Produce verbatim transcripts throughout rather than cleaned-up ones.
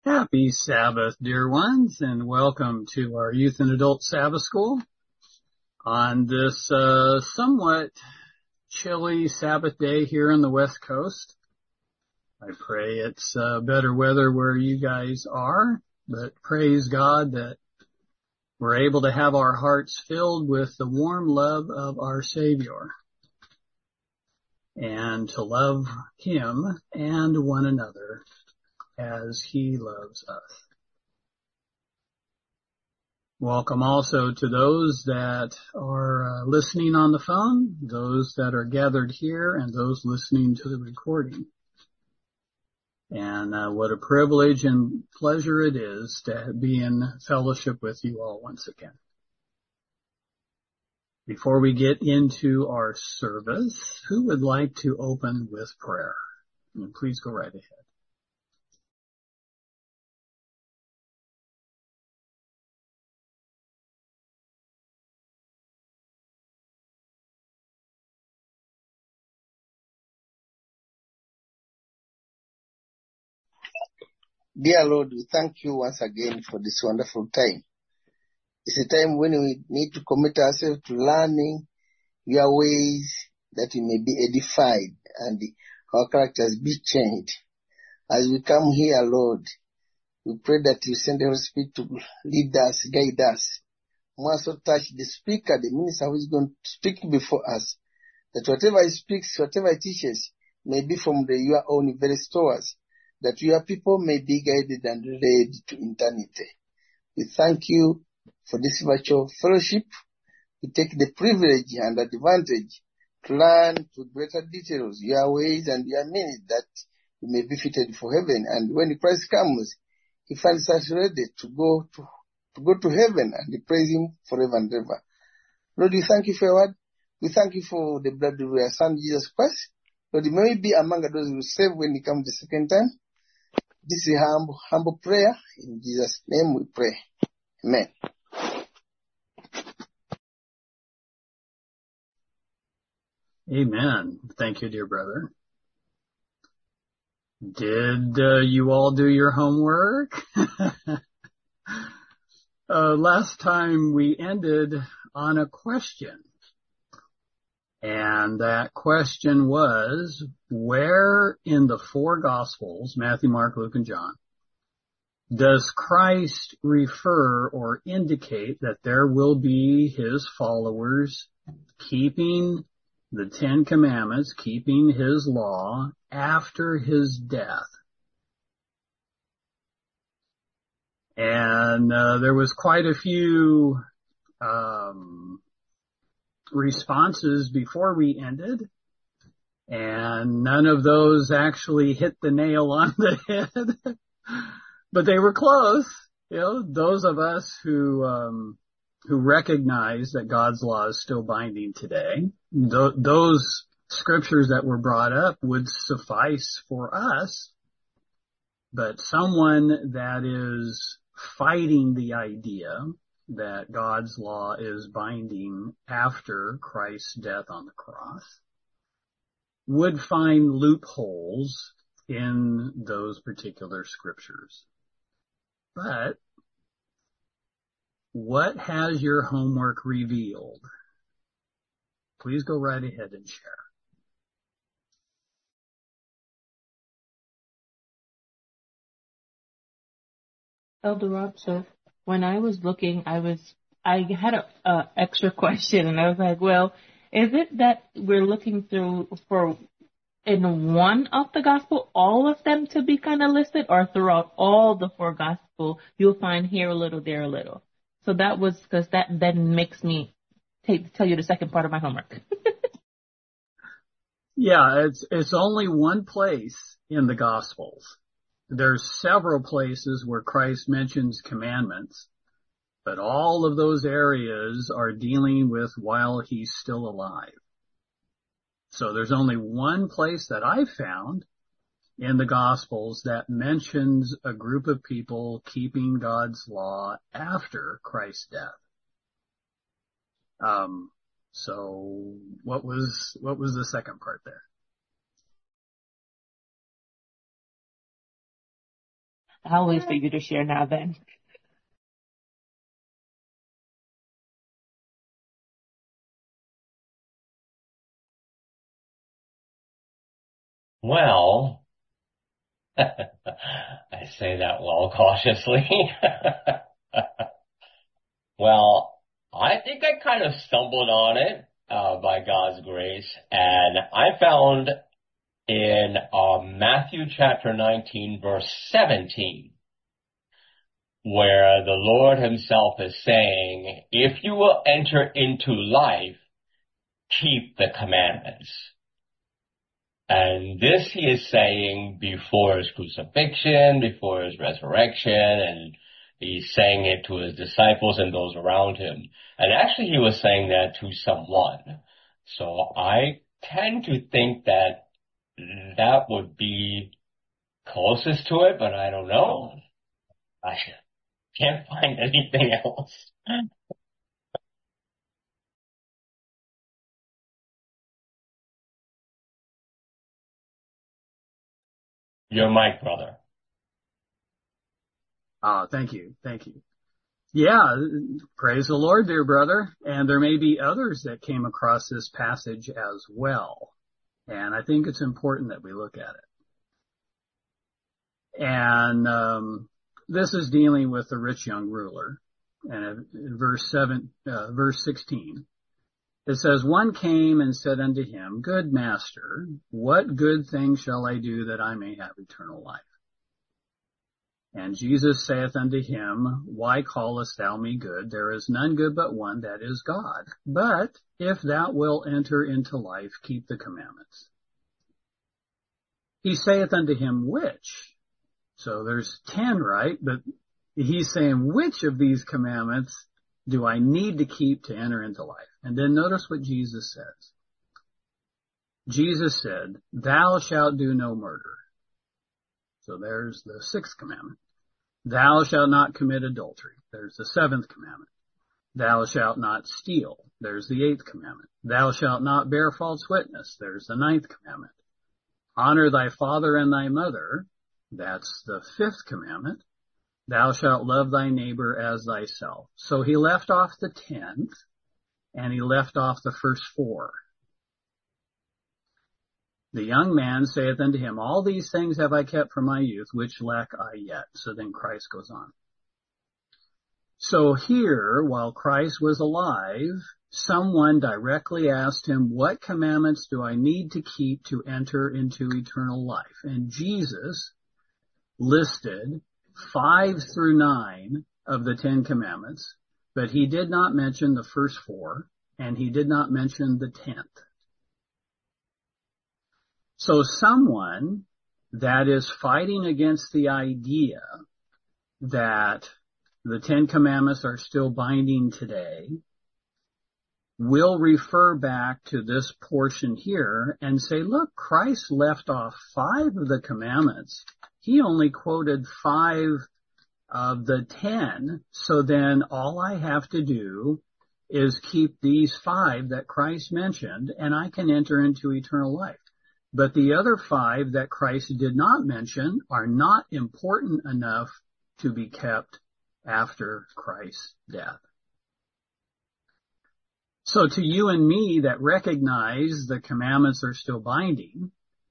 Happy Sabbath, dear ones, and welcome to our Youth and Adult Sabbath School on this uh, somewhat chilly Sabbath day here on the West Coast. I pray it's uh, better weather where you guys are, but praise God that we're able to have our hearts filled with the warm love of our Savior and to love Him and one another as He loves us. Welcome also to those that are uh, listening on the phone, those that are gathered here, and those listening to the recording. And uh, what a privilege and pleasure it is to be in fellowship with you all once again. Before we get into our service, who would like to open with prayer? And please go right ahead. Dear Lord, we thank you once again for this wonderful time. It's a time when we need to commit ourselves to learning your ways that we may be edified and our characters be changed. As we come here, Lord, we pray that you send the Holy Spirit to lead us, guide us. We also touch the speaker, the minister who is going to speak before us, that whatever he speaks, whatever he teaches, may be from the, your own very stores, that your people may be guided and led to eternity. We thank you for this virtual fellowship. We take the privilege and advantage to learn to greater details your ways and your means, that we may be fitted for heaven. And when Christ comes, he finds us ready to go to, to go to heaven and praise him forever and ever. Lord, we thank you for your word. We thank you for the blood of your Son, Jesus Christ. Lord, may we be among those who save when he comes the second time. This is a humble, humble prayer. In Jesus' name we pray. Amen. Amen. Thank you, dear brother. Did uh, you all do your homework? uh, last time we ended on a question. And that question was, where in the four Gospels, Matthew, Mark, Luke, and John, does Christ refer or indicate that there will be his followers keeping the Ten Commandments, keeping his law after his death? And uh, there was quite a few um responses before we ended, and none of those actually hit the nail on the head, but they were close. You know, those of us who um who recognize that God's law is still binding today, th- those scriptures that were brought up would suffice for us. But someone that is fighting the idea that God's law is binding after Christ's death on the cross would find loopholes in those particular scriptures. But what has your homework revealed? Please go right ahead and share. Elder Rob, so when I was looking, I was I had a, a extra question, and I was like, well, is it that we're looking through for in one of the gospel, all of them to be kind of listed, or throughout all the four gospel, you'll find here a little, there a little? So that was because that then makes me take, tell you the second part of my homework. Yeah, it's it's only one place in the Gospels. There's several places where Christ mentions commandments, but all of those areas are dealing with while he's still alive. So there's only one place that I've found in the Gospels that mentions a group of people keeping God's law after Christ's death. Um, so what was, what was the second part there? I'll wait for you to share now then. Well, I say that well cautiously. Well, I think I kind of stumbled on it uh, by God's grace, and I found in uh, Matthew chapter nineteen, verse seventeen, where the Lord himself is saying, if you will enter into life, keep the commandments. And this he is saying before his crucifixion, before his resurrection, and he's saying it to his disciples and those around him. And actually he was saying that to someone. So I tend to think that that would be closest to it, but I don't know. I can't find anything else. Your mic, brother. Ah, thank you. Thank you. Yeah, praise the Lord, dear brother. And there may be others that came across this passage as well. And I think it's important that we look at it. And um, this is dealing with the rich young ruler. And in verse seven, uh, verse sixteen, it says, one came and said unto him, good master, what good thing shall I do that I may have eternal life? And Jesus saith unto him, why callest thou me good? There is none good but one, that is God. But if thou wilt enter into life, keep the commandments. He saith unto him, which? So there's ten, right? But he's saying, which of these commandments do I need to keep to enter into life? And then notice what Jesus says. Jesus said, thou shalt do no murder. So there's the sixth commandment. Thou shalt not commit adultery. There's the seventh commandment. Thou shalt not steal. There's the eighth commandment. Thou shalt not bear false witness. There's the ninth commandment. Honor thy father and thy mother. That's the fifth commandment. Thou shalt love thy neighbor as thyself. So he left off the tenth, and he left off the first four. The young man saith unto him, all these things have I kept from my youth, which lack I yet? So then Christ goes on. So here, while Christ was alive, someone directly asked him, what commandments do I need to keep to enter into eternal life? And Jesus listed five through nine of the Ten Commandments, but he did not mention the first four, and he did not mention the tenth. So someone that is fighting against the idea that the Ten Commandments are still binding today will refer back to this portion here and say, look, Christ left off five of the commandments. He only quoted five of the ten. So then all I have to do is keep these five that Christ mentioned, and I can enter into eternal life. But the other five that Christ did not mention are not important enough to be kept after Christ's death. So to you and me that recognize the commandments are still binding,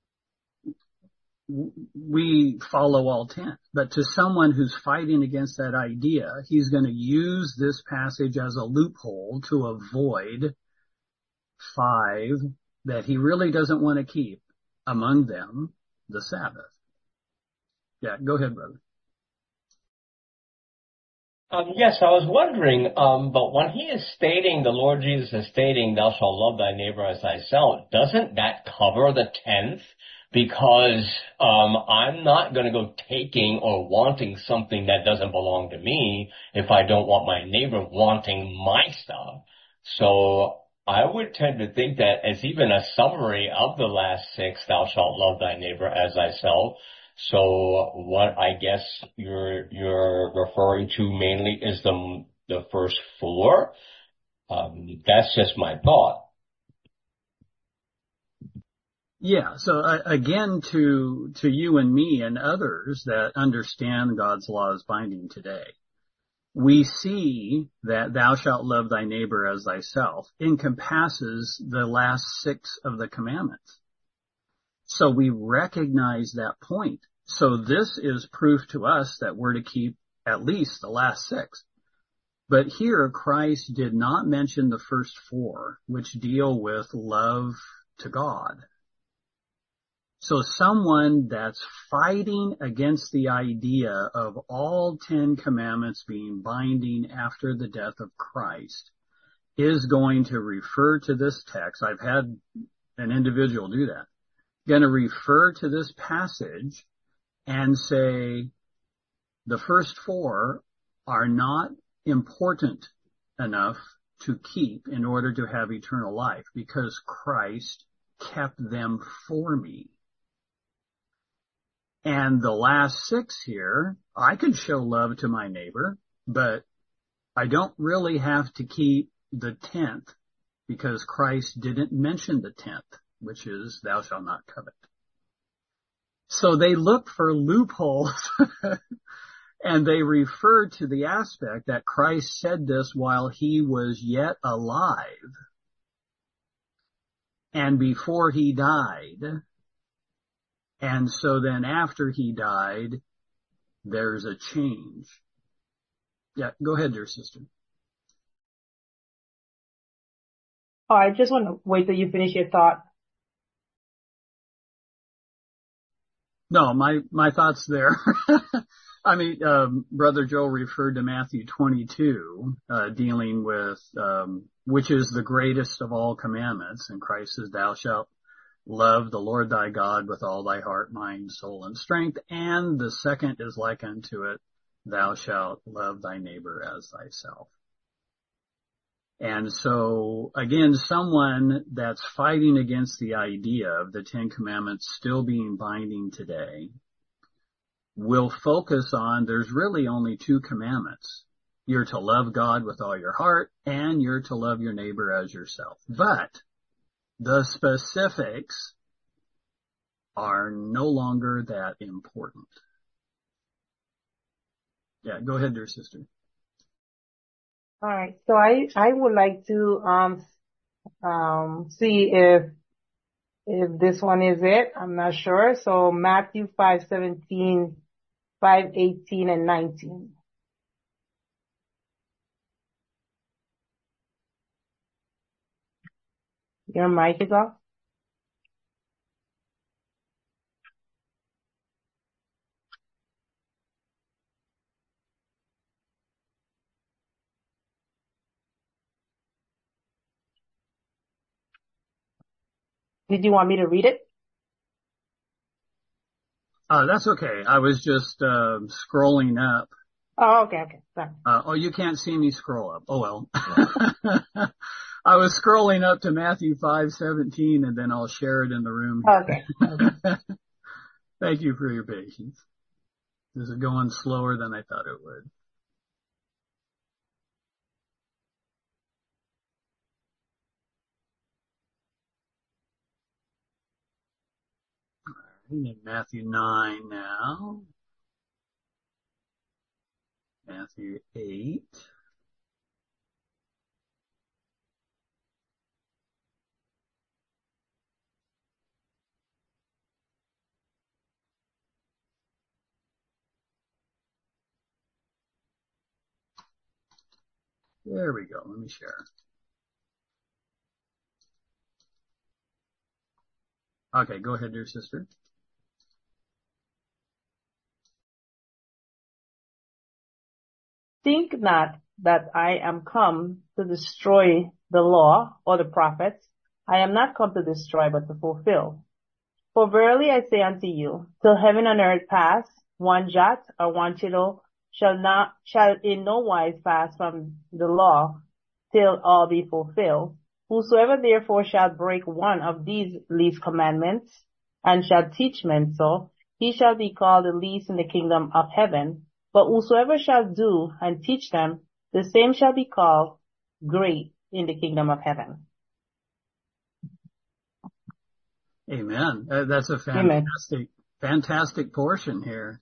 we follow all ten. But to someone who's fighting against that idea, he's going to use this passage as a loophole to avoid five that he really doesn't want to keep, among them the Sabbath. Yeah, go ahead, brother. Um, yes, I was wondering, um, but when he is stating, the Lord Jesus is stating, thou shalt love thy neighbor as thyself, doesn't that cover the tenth? Because um, I'm not going to go taking or wanting something that doesn't belong to me if I don't want my neighbor wanting my stuff. So I would tend to think that as even a summary of the last six, thou shalt love thy neighbor as thyself. So what I guess you're you're referring to mainly is the the first four. Um, that's just my thought. Yeah. So uh, again, to, to you and me and others that understand God's law is binding today, we see that thou shalt love thy neighbor as thyself encompasses the last six of the commandments. So we recognize that point. So this is proof to us that we're to keep at least the last six. But here Christ did not mention the first four, which deal with love to God. So someone that's fighting against the idea of all Ten Commandments being binding after the death of Christ is going to refer to this text. I've had an individual do that. Going to refer to this passage and say the first four are not important enough to keep in order to have eternal life because Christ kept them for me. And the last six here, I could show love to my neighbor, but I don't really have to keep the tenth because Christ didn't mention the tenth, which is thou shalt not covet. So they look for loopholes and they refer to the aspect that Christ said this while he was yet alive and before he died. And so then after he died, there's a change. Yeah, go ahead, dear sister. Oh, I just want to wait till you finish your thought. No, my, my thoughts there. I mean, um, Brother Joe referred to Matthew twenty-two, uh, dealing with, um, which is the greatest of all commandments. And Christ says, thou shalt love the Lord thy God with all thy heart, mind, soul, and strength. And the second is like unto it, thou shalt love thy neighbor as thyself. And so, again, someone that's fighting against the idea of the Ten Commandments still being binding today will focus on there's really only two commandments. You're to love God with all your heart, and you're to love your neighbor as yourself. But the specifics are no longer that important. Yeah, go ahead, dear sister. All right. So I, I would like to, um, um, see if, if this one is it. I'm not sure. So Matthew five seventeen, five eighteen, and nineteen. Your mic is off. Did you want me to read it? Uh, that's okay. I was just, uh, scrolling up. Oh, okay, okay. Sorry. Uh, oh, you can't see me scroll up. Oh, well. I was scrolling up to Matthew five seventeen and then I'll share it in the room. Okay. Okay. Thank you for your patience. This is going slower than I thought it would. In Matthew nine now. Matthew eight. There we go. Let me share. Okay, go ahead, dear sister. Think not that I am come to destroy the law or the prophets. I am not come to destroy, but to fulfill. For verily I say unto you, till heaven and earth pass, one jot or one tittle shall not, shall in no wise pass from the law till all be fulfilled. Whosoever therefore shall break one of these least commandments and shall teach men so, he shall be called the least in the kingdom of heaven. But whosoever shall do and teach them, the same shall be called great in the kingdom of heaven. Amen. Uh, That's a Amen. fantastic, fantastic portion here.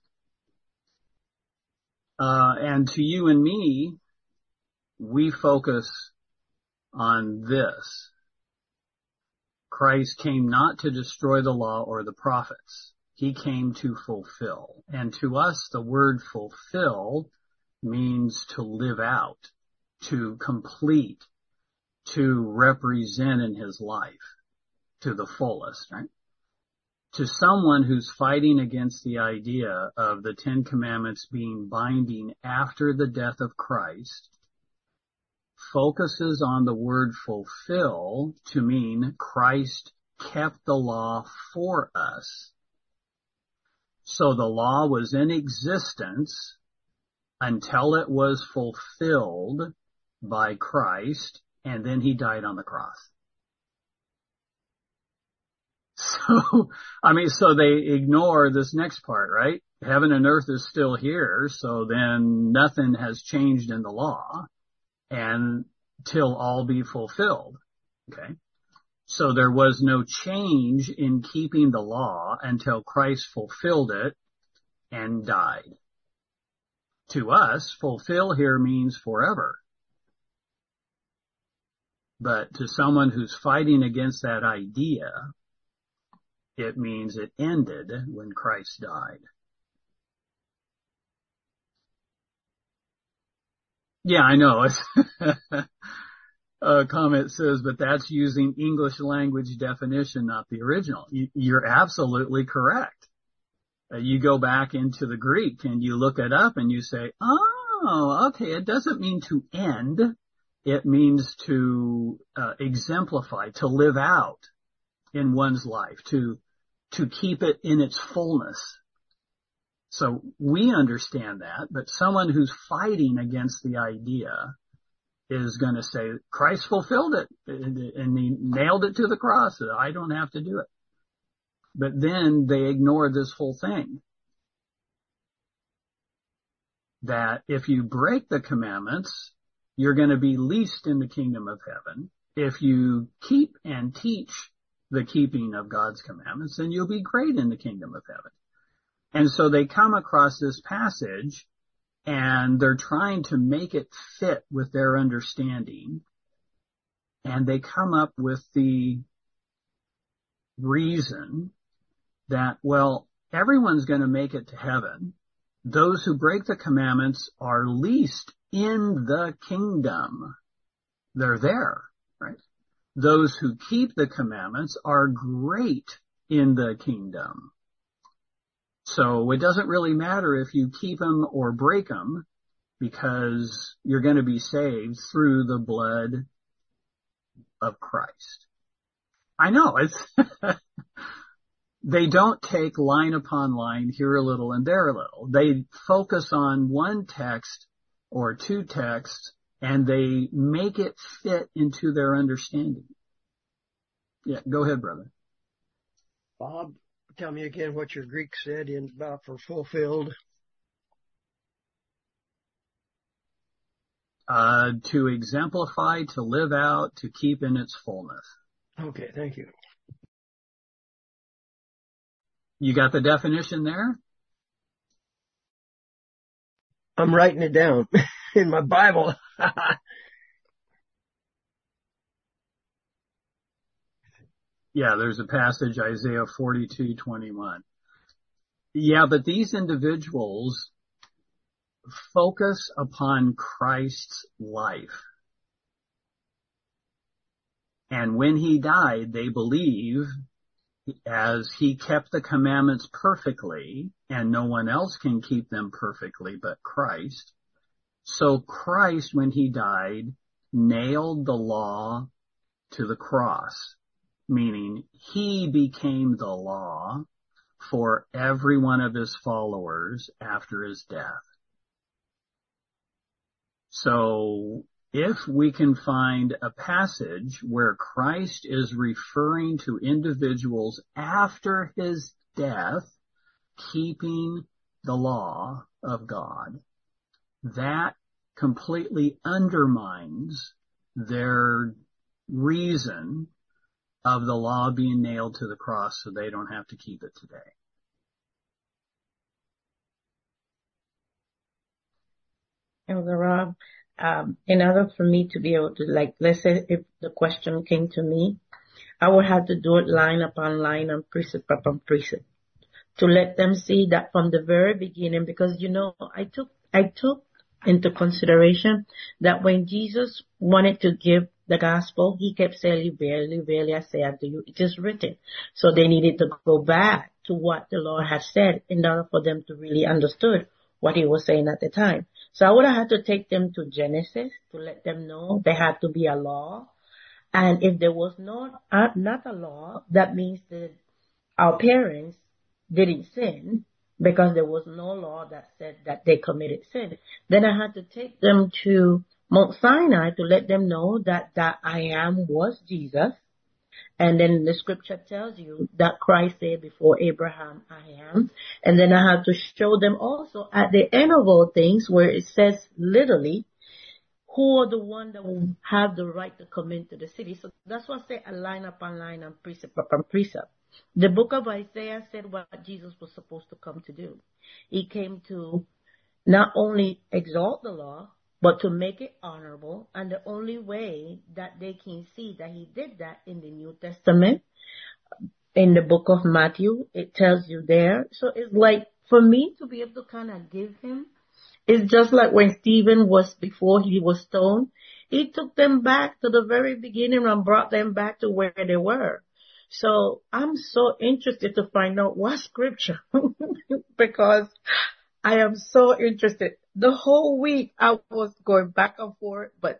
Uh, and to you and me, we focus on this. Christ came not to destroy the law or the prophets. He came to fulfill. And to us, the word fulfill means to live out, to complete, to represent in his life to the fullest, right? To someone who's fighting against the idea of the Ten Commandments being binding after the death of Christ, focuses on the word fulfill to mean Christ kept the law for us. So the law was in existence until it was fulfilled by Christ, and then he died on the cross. So, I mean, so they ignore this next part, right? Heaven and earth is still here, so then nothing has changed in the law, and till all be fulfilled. Okay? So there was no change in keeping the law until Christ fulfilled it and died. To us, fulfill here means forever. But to someone who's fighting against that idea, it means it ended when Christ died. Yeah, I know. A comment says, but that's using English language definition, not the original. You're absolutely correct. Uh, you go back into the Greek and you look it up and you say, oh, okay, it doesn't mean to end. It means to uh, exemplify, to live out in one's life, to to keep it in its fullness. So we understand that, but someone who's fighting against the idea is going to say, Christ fulfilled it and he nailed it to the cross. I don't have to do it. But then they ignore this whole thing. That if you break the commandments, you're going to be least in the kingdom of heaven. If you keep and teach the keeping of God's commandments, then you'll be great in the kingdom of heaven. And so they come across this passage and they're trying to make it fit with their understanding. And they come up with the reason that, well, everyone's going to make it to heaven. Those who break the commandments are least in the kingdom. They're there, right? Those who keep the commandments are great in the kingdom. So it doesn't really matter if you keep them or break them, because you're going to be saved through the blood of Christ. I know, it's they don't take line upon line, here a little and there a little. They focus on one text or two texts and they make it fit into their understanding. Yeah, go ahead, brother. Bob, tell me again what your Greek said in about for fulfilled. Uh, to exemplify, to live out, to keep in its fullness. Okay, thank you. You got the definition there? I'm writing it down in my Bible. Yeah, there's a passage, Isaiah forty-two twenty-one. Yeah, but these individuals focus upon Christ's life. And when he died, they believe, as he kept the commandments perfectly, and no one else can keep them perfectly but Christ. So Christ, when he died, nailed the law to the cross, meaning he became the law for every one of his followers after his death. So if we can find a passage where Christ is referring to individuals after his death keeping the law of God, that completely undermines their reason of the law being nailed to the cross so they don't have to keep it today. Elder Rob, um, in order for me to be able to, like, let's say if the question came to me, I would have to do it line upon line and precept upon precept to let them see that from the very beginning, because, you know, I took, I took into consideration that when Jesus wanted to give the gospel, he kept saying, verily, verily, I say unto you, it is written. So they needed to go back to what the Lord had said in order for them to really understood what he was saying at the time. So I would have had to take them to Genesis to let them know there had to be a law. And if there was not, uh, not a law, that means that our parents didn't sin because there was no law that said that they committed sin. Then I had to take them to Mount Sinai to let them know that that I am was Jesus. And then the scripture tells you that Christ said before Abraham, I am. And then I have to show them also at the end of all things where it says literally, who are the one that will have the right to come into the city. So that's why I say a line upon line and precept upon precept. The book of Isaiah said what Jesus was supposed to come to do. He came to not only exalt the law, but to make it honorable. And the only way that they can see that he did that in the New Testament, in the book of Matthew, it tells you there. So it's like, for me to be able to kind of give him, it's just like when Stephen was, before he was stoned, he took them back to the very beginning and brought them back to where they were. So I'm so interested to find out what scripture, because I am so interested. The whole week I was going back and forth, but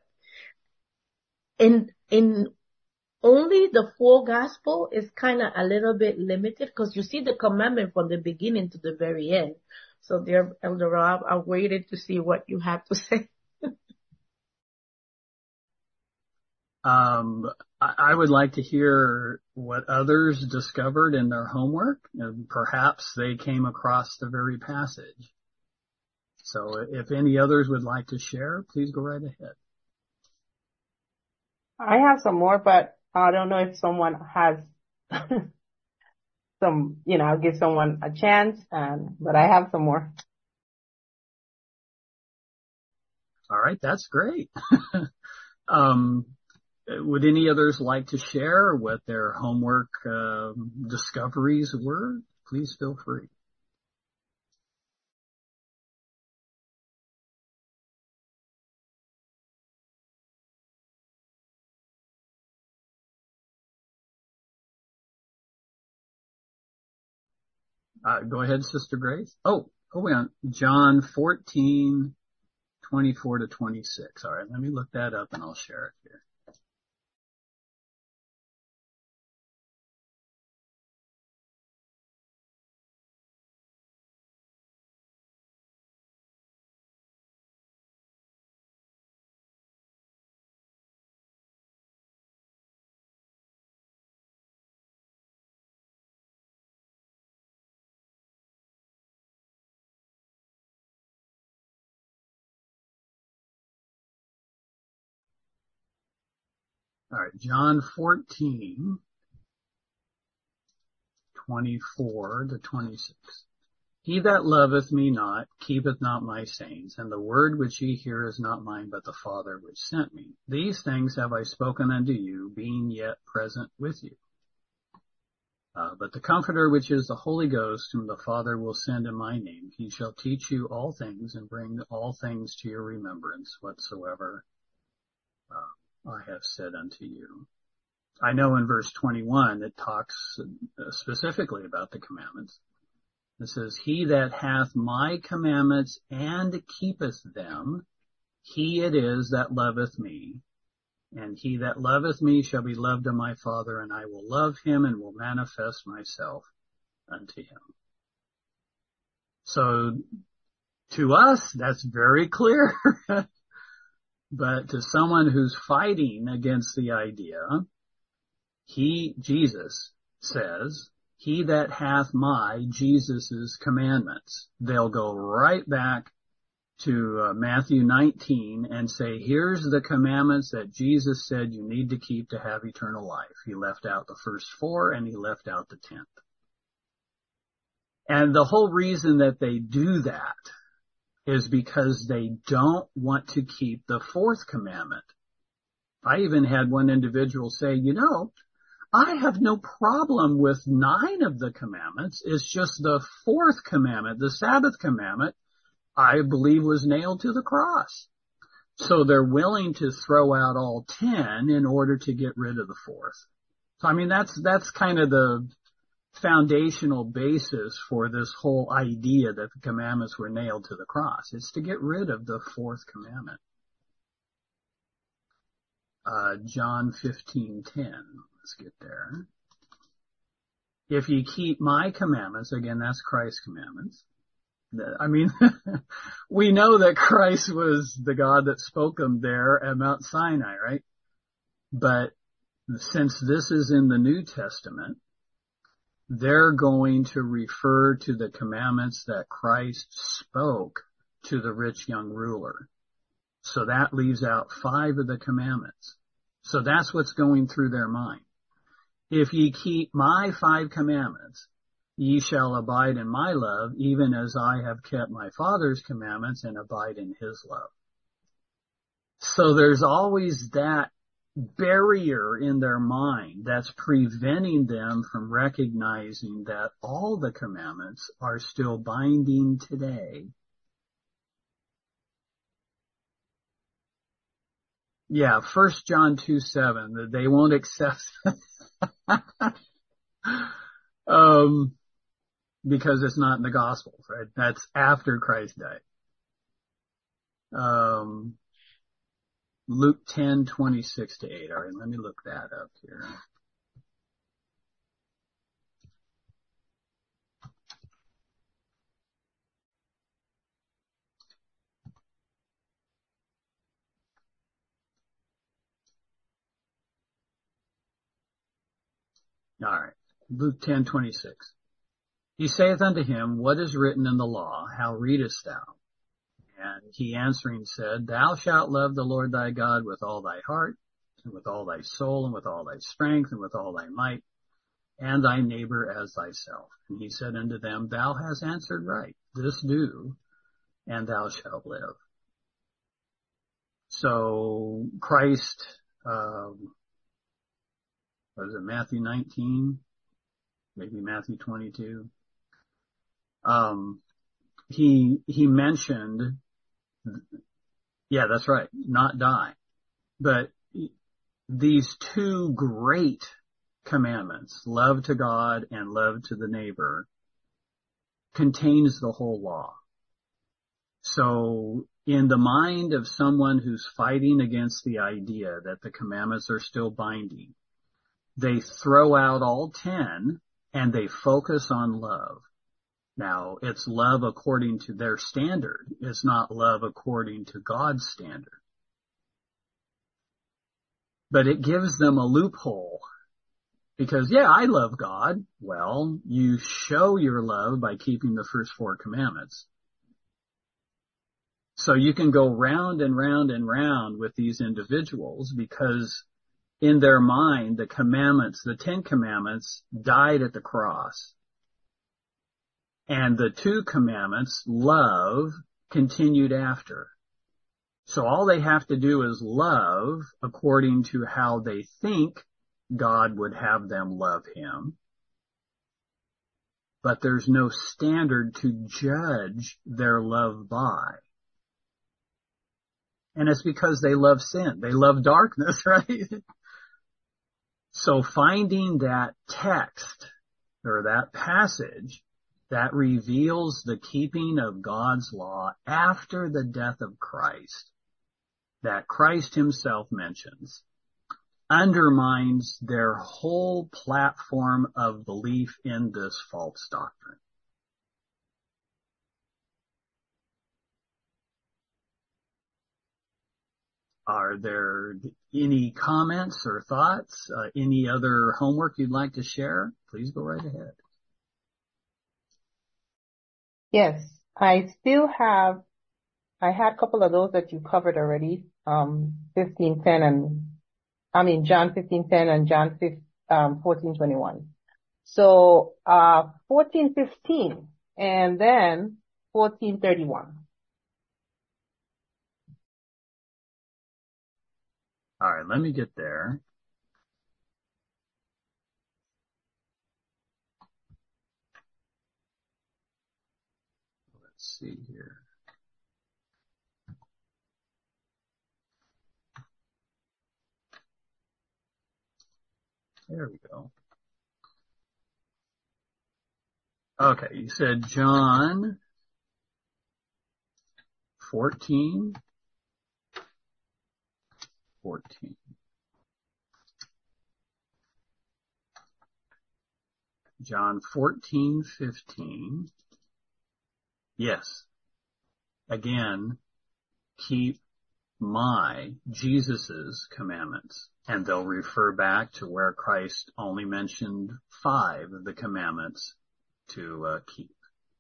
in, in only the full gospel is kind of a little bit limited because you see the commandment from the beginning to the very end. So dear Elder Rob, I waited to see what you have to say. Um, I, I would like to hear what others discovered in their homework, and perhaps they came across the very passage. So if any others would like to share, please go right ahead. I have some more, but I don't know if someone has some, you know, I'll give someone a chance, and, but I have some more. All right. That's great. um, would any others like to share what their homework um, discoveries were? Please feel free. Uh, go ahead, Sister Grace. Oh, oh, wait on. John fourteen, twenty-four to twenty-six. All right, let me look that up and I'll share it here. All right, John fourteen, twenty-four to twenty-six. He that loveth me not, keepeth not my sayings, and the word which ye hear is not mine, but the Father which sent me. These things have I spoken unto you, being yet present with you. Uh, but the Comforter, which is the Holy Ghost, whom the Father will send in my name, he shall teach you all things, and bring all things to your remembrance, whatsoever uh, I have said unto you. I know in verse twenty-one it talks specifically about the commandments. It says, he that hath my commandments and keepeth them, he it is that loveth me. And he that loveth me shall be loved of my Father, and I will love him and will manifest myself unto him. So to us, that's very clear. But to someone who's fighting against the idea, he, Jesus, says, he that hath my, Jesus's commandments. They'll go right back to uh, Matthew nineteen and say, here's the commandments that Jesus said you need to keep to have eternal life. He left out the first four and he left out the tenth. And the whole reason that they do that is because they don't want to keep the fourth commandment. I even had one individual say, you know, I have no problem with nine of the commandments. It's just the fourth commandment, the Sabbath commandment, I believe was nailed to the cross. So they're willing to throw out all ten in order to get rid of the fourth. So I mean, that's, that's kind of the foundational basis for this whole idea that the commandments were nailed to the cross. It's to get rid of the fourth commandment. Uh, John fifteen ten. Let's get there. If ye keep my commandments, again, that's Christ's commandments. I mean, we know that Christ was the God that spoke them there at Mount Sinai, right? But since this is in the New Testament, they're going to refer to the commandments that Christ spoke to the rich young ruler. So that leaves out five of the commandments. So that's what's going through their mind. If ye keep my five commandments, ye shall abide in my love, even as I have kept my Father's commandments and abide in his love. So there's always that barrier in their mind that's preventing them from recognizing that all the commandments are still binding today. Yeah, First John two seven, that they won't accept um because it's not in the Gospels, right? That's after Christ died. Um Luke ten twenty-six to eight. All right, let me look that up here. All right, Luke ten twenty-six. He saith unto him, what is written in the law? How readest thou? And he answering said, thou shalt love the Lord thy God with all thy heart, and with all thy soul, and with all thy strength, and with all thy might, and thy neighbor as thyself. And he said unto them, thou hast answered right. This do, and thou shalt live. So Christ, um, what is it, Matthew nineteen? Maybe Matthew twenty-two. Um, he, he mentioned, yeah, that's right, not die. But these two great commandments, love to God and love to the neighbor, contains the whole law. So in the mind of someone who's fighting against the idea that the commandments are still binding, they throw out all ten and they focus on love. Now, it's love according to their standard. It's not love according to God's standard. But it gives them a loophole. Because, yeah, I love God. Well, you show your love by keeping the first four commandments. So you can go round and round and round with these individuals because in their mind, the commandments, the Ten Commandments, died at the cross. And the two commandments, love, continued after. So all they have to do is love according to how they think God would have them love him. But there's no standard to judge their love by. And it's because they love sin. They love darkness, right? So finding that text or that passage that reveals the keeping of God's law after the death of Christ, that Christ himself mentions, undermines their whole platform of belief in this false doctrine. Are there any comments or thoughts? Uh, any other homework you'd like to share? Please go right ahead. Yes, I still have I had a couple of those that you covered already. Um, fifteen ten and, I mean, John fifteen ten and John fourteen twenty-one. So, uh, fourteen fifteen and then fourteen thirty-one. All right, let me get there. Let's see here. There we go. Okay, you said John fourteen. fourteen. John fourteen fifteen. Yes. Again, keep my, Jesus's commandments. And they'll refer back to where Christ only mentioned five of the commandments to uh, keep.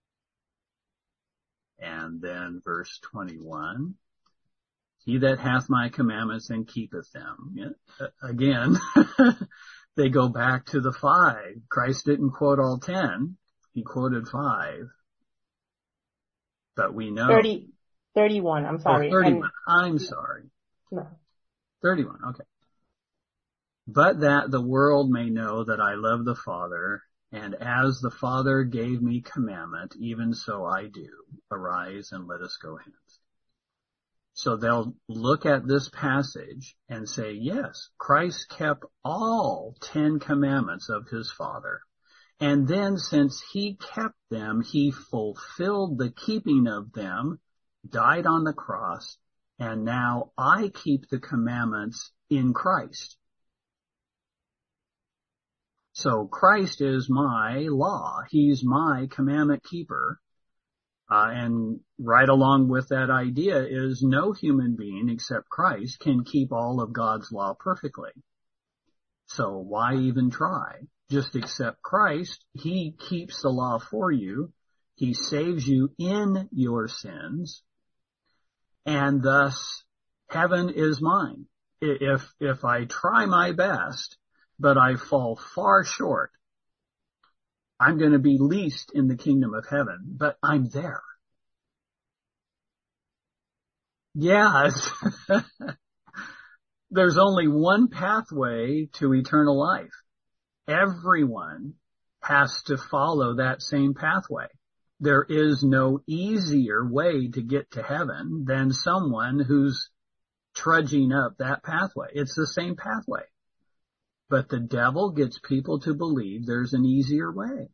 And then verse twenty-one, he that hath my commandments and keepeth them. Yeah, again, they go back to the five. Christ didn't quote all ten. He quoted five. But we know. thirty, thirty-one, I'm sorry. Oh, thirty-one. And, I'm sorry. No. thirty-one, okay. But that the world may know that I love the Father, and as the Father gave me commandment, even so I do. Arise and let us go hence. So they'll look at this passage and say, yes, Christ kept all ten commandments of his Father. And then since he kept them, he fulfilled the keeping of them, died on the cross, and now I keep the commandments in Christ. So Christ is my law. He's my commandment keeper. Uh, and right along with that idea is no human being except Christ can keep all of God's law perfectly. So why even try? Just accept Christ. He keeps the law for you. He saves you in your sins. And thus, heaven is mine. If, if I try my best, but I fall far short, I'm going to be least in the kingdom of heaven, but I'm there. Yes. There's only one pathway to eternal life. Everyone has to follow that same pathway. There is no easier way to get to heaven than someone who's trudging up that pathway. It's the same pathway. But the devil gets people to believe there's an easier way.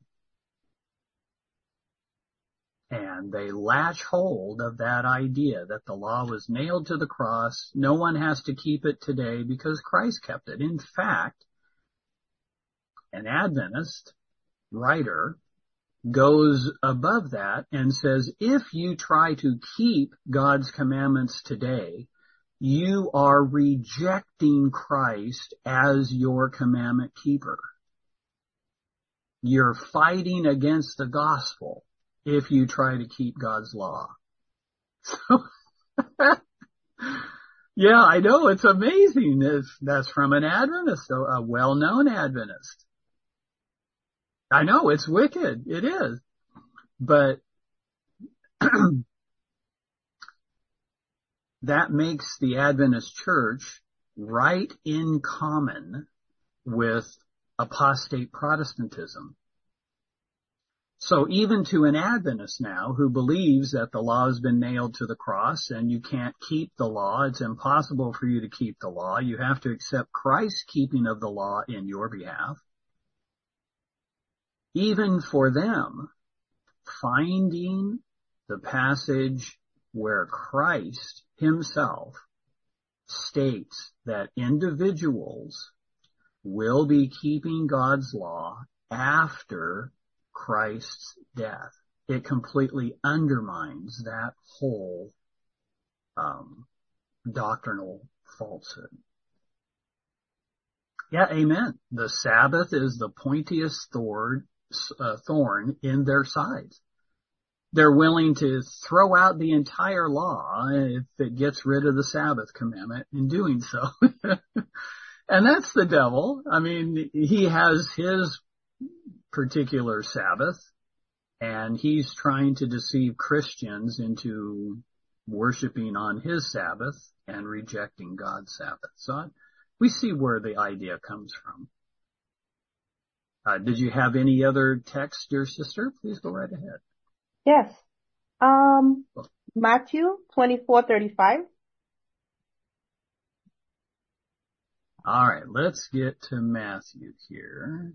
And they latch hold of that idea that the law was nailed to the cross. No one has to keep it today because Christ kept it. In fact, an Adventist writer goes above that and says, if you try to keep God's commandments today, you are rejecting Christ as your commandment keeper. You're fighting against the gospel if you try to keep God's law. So, yeah, I know, it's amazing. It's, that's from an Adventist, a well-known Adventist. I know, it's wicked. It is. But that makes the Adventist church right in common with apostate Protestantism. So even to an Adventist now who believes that the law has been nailed to the cross and you can't keep the law, it's impossible for you to keep the law, you have to accept Christ's keeping of the law in your behalf. Even for them, finding the passage where Christ himself states that individuals will be keeping God's law after Christ's death, it completely undermines that whole um, doctrinal falsehood. Yeah, amen. The Sabbath is the pointiest thorn, uh, thorn in their sides. they're willing to throw out the entire law if it gets rid of the Sabbath commandment in doing so. And that's the devil. I mean, he has his particular Sabbath, and he's trying to deceive Christians into worshiping on his Sabbath and rejecting God's Sabbath. So we see where the idea comes from. Uh, did you have any other text, dear sister? Please go right ahead. Yes. Um, Matthew twenty-four thirty-five. All right, let's get to Matthew here.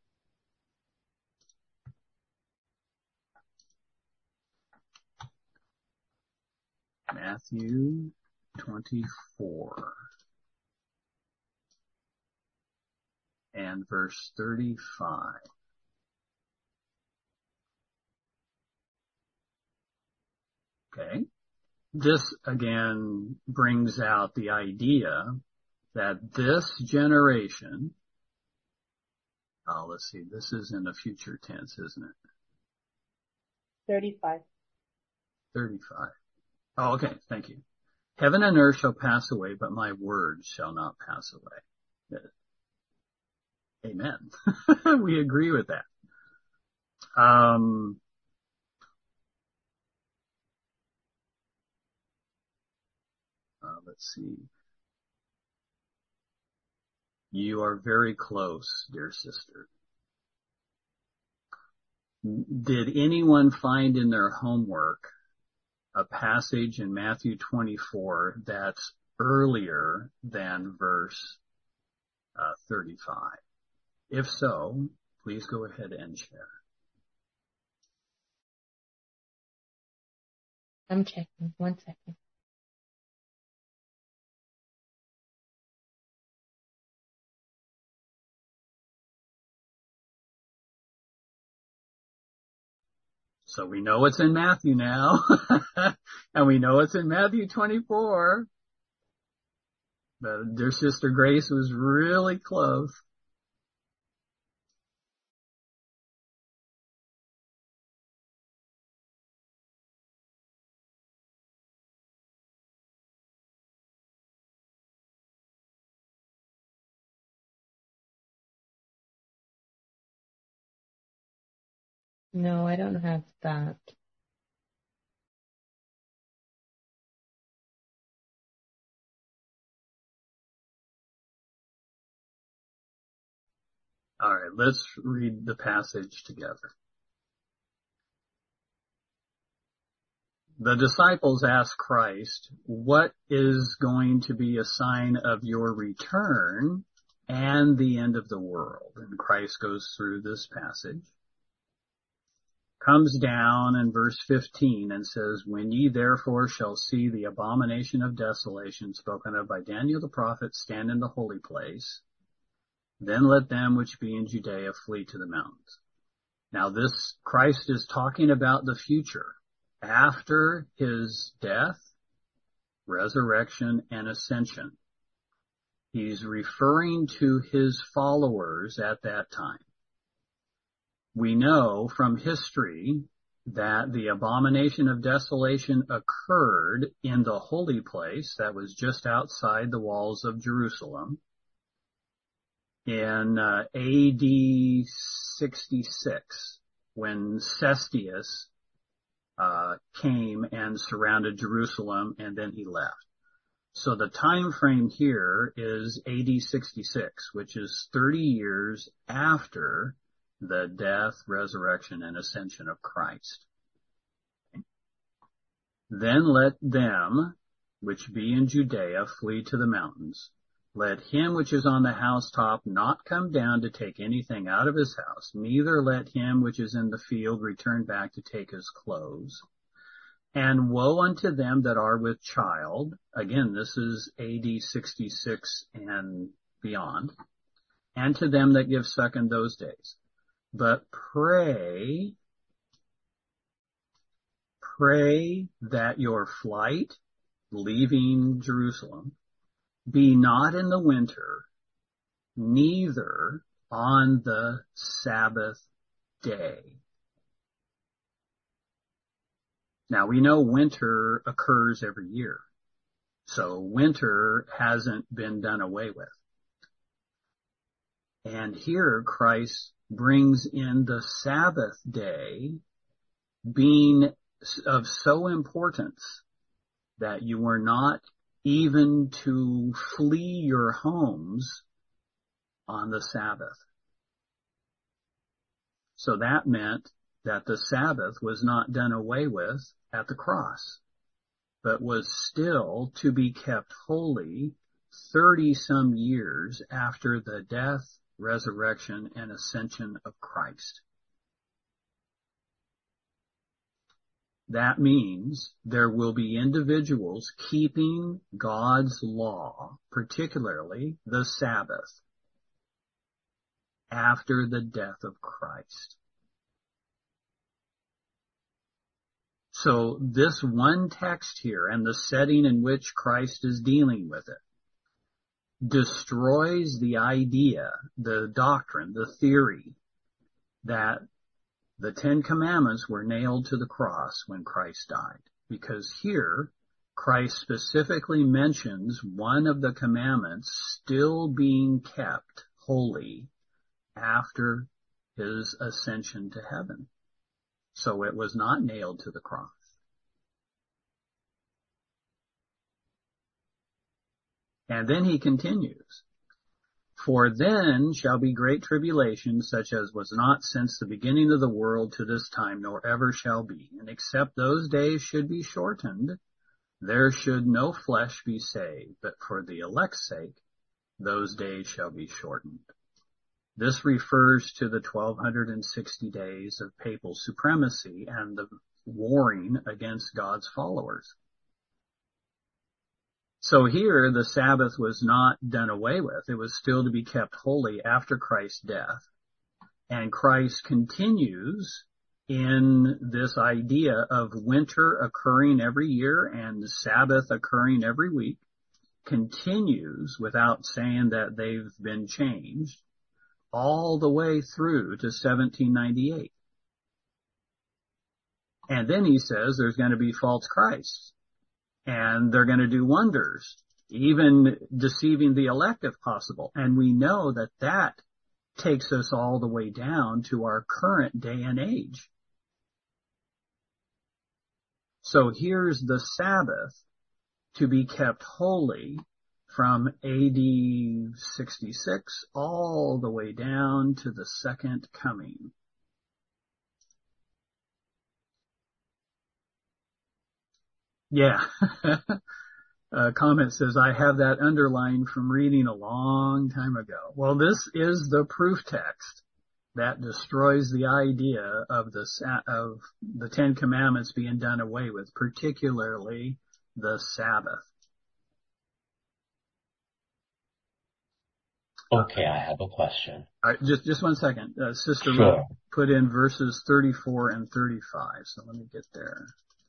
Matthew twenty-four and verse thirty-five. Okay. This again brings out the idea that this generation, oh, let's see, this is in the future tense, isn't it? thirty-five. thirty-five. Oh, okay. Thank you. Heaven and earth shall pass away, but my words shall not pass away. Amen. We agree with that. Um, uh, let's see. You are very close, dear sister. Did anyone find in their homework a passage in Matthew twenty-four that's earlier than verse uh, thirty-five? If so, please go ahead and share. I'm checking. One second. So we know it's in Matthew now, and we know it's in Matthew twenty-four. But dear sister Grace was really close. No, I don't have that. All right, let's read the passage together. The disciples asked Christ, what is going to be a sign of your return and the end of the world? And Christ goes through this passage, comes down in verse fifteen and says, when ye therefore shall see the abomination of desolation spoken of by Daniel the prophet stand in the holy place, then let them which be in Judea flee to the mountains. Now this, Christ is talking about the future. After his death, resurrection, and ascension. He's referring to his followers at that time. We know from history that the abomination of desolation occurred in the holy place that was just outside the walls of Jerusalem in uh, A D sixty-six, when Cestius Uh, came and surrounded Jerusalem, and then he left. So the time frame here is A D sixty-six, which is thirty years after the death, resurrection, and ascension of Christ. Okay. Then let them which be in Judea flee to the mountains. Let him which is on the housetop not come down to take anything out of his house, neither let him which is in the field return back to take his clothes. And woe unto them that are with child. Again, this is A D sixty-six and beyond. And to them that give suck in those days. But pray, pray that your flight, leaving Jerusalem, be not in the winter, neither on the Sabbath day. Now we know winter occurs every year. So winter hasn't been done away with. And here Christ brings in the Sabbath day being of so importance that you were not even to flee your homes on the Sabbath. So that meant that the Sabbath was not done away with at the cross, but was still to be kept holy thirty some years after the death, resurrection, and ascension of Christ. That means there will be individuals keeping God's law, particularly the Sabbath, after the death of Christ. So this one text here and the setting in which Christ is dealing with it destroys the idea, the doctrine, the theory that the Ten Commandments were nailed to the cross when Christ died. Because here, Christ specifically mentions one of the commandments still being kept holy after his ascension to heaven. So it was not nailed to the cross. And then he continues, for then shall be great tribulation, such as was not since the beginning of the world to this time, nor ever shall be. And except those days should be shortened, there should no flesh be saved, but for the elect's sake, those days shall be shortened. This refers to the twelve sixty days of papal supremacy and the warring against God's followers. So here, the Sabbath was not done away with. It was still to be kept holy after Christ's death. And Christ continues in this idea of winter occurring every year and the Sabbath occurring every week, continues without saying that they've been changed, all the way through to seventeen ninety-eight. And then he says there's going to be false Christs. And they're going to do wonders, even deceiving the elect if possible. And we know that that takes us all the way down to our current day and age. So here's the Sabbath to be kept holy from A D sixty-six all the way down to the second coming. Yeah. A comment says, I have that underlined from reading a long time ago. Well, this is the proof text that destroys the idea of the, of the Ten Commandments being done away with, particularly the Sabbath. Okay, I have a question. All right, just, just one second. Uh, Sister Sure. Ruth put in verses thirty-four and thirty-five, so let me get there.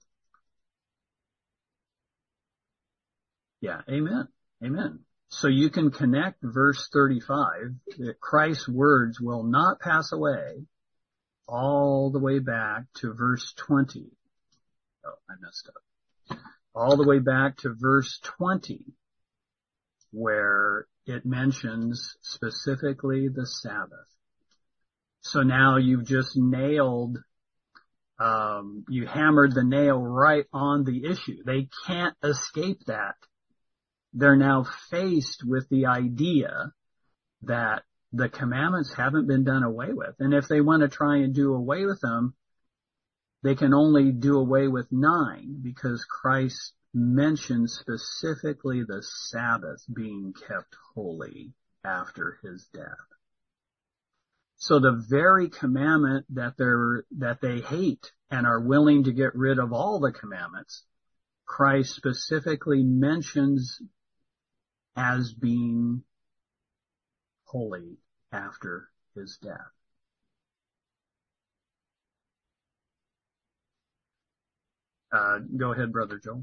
Yeah, amen. Amen. So you can connect verse thirty-five, that Christ's words will not pass away, all the way back to verse twenty. Oh, I messed up. All the way back to verse twenty, where it mentions specifically the Sabbath. So now you've just nailed, um, you hammered the nail right on the issue. They can't escape that. They're now faced with the idea that the commandments haven't been done away with. And if they want to try and do away with them, they can only do away with nine, because Christ mentioned specifically the Sabbath being kept holy after his death. So the very commandment that they're, that they hate and are willing to get rid of all the commandments, Christ specifically mentions as being holy after his death. Uh, go ahead, Brother Joel.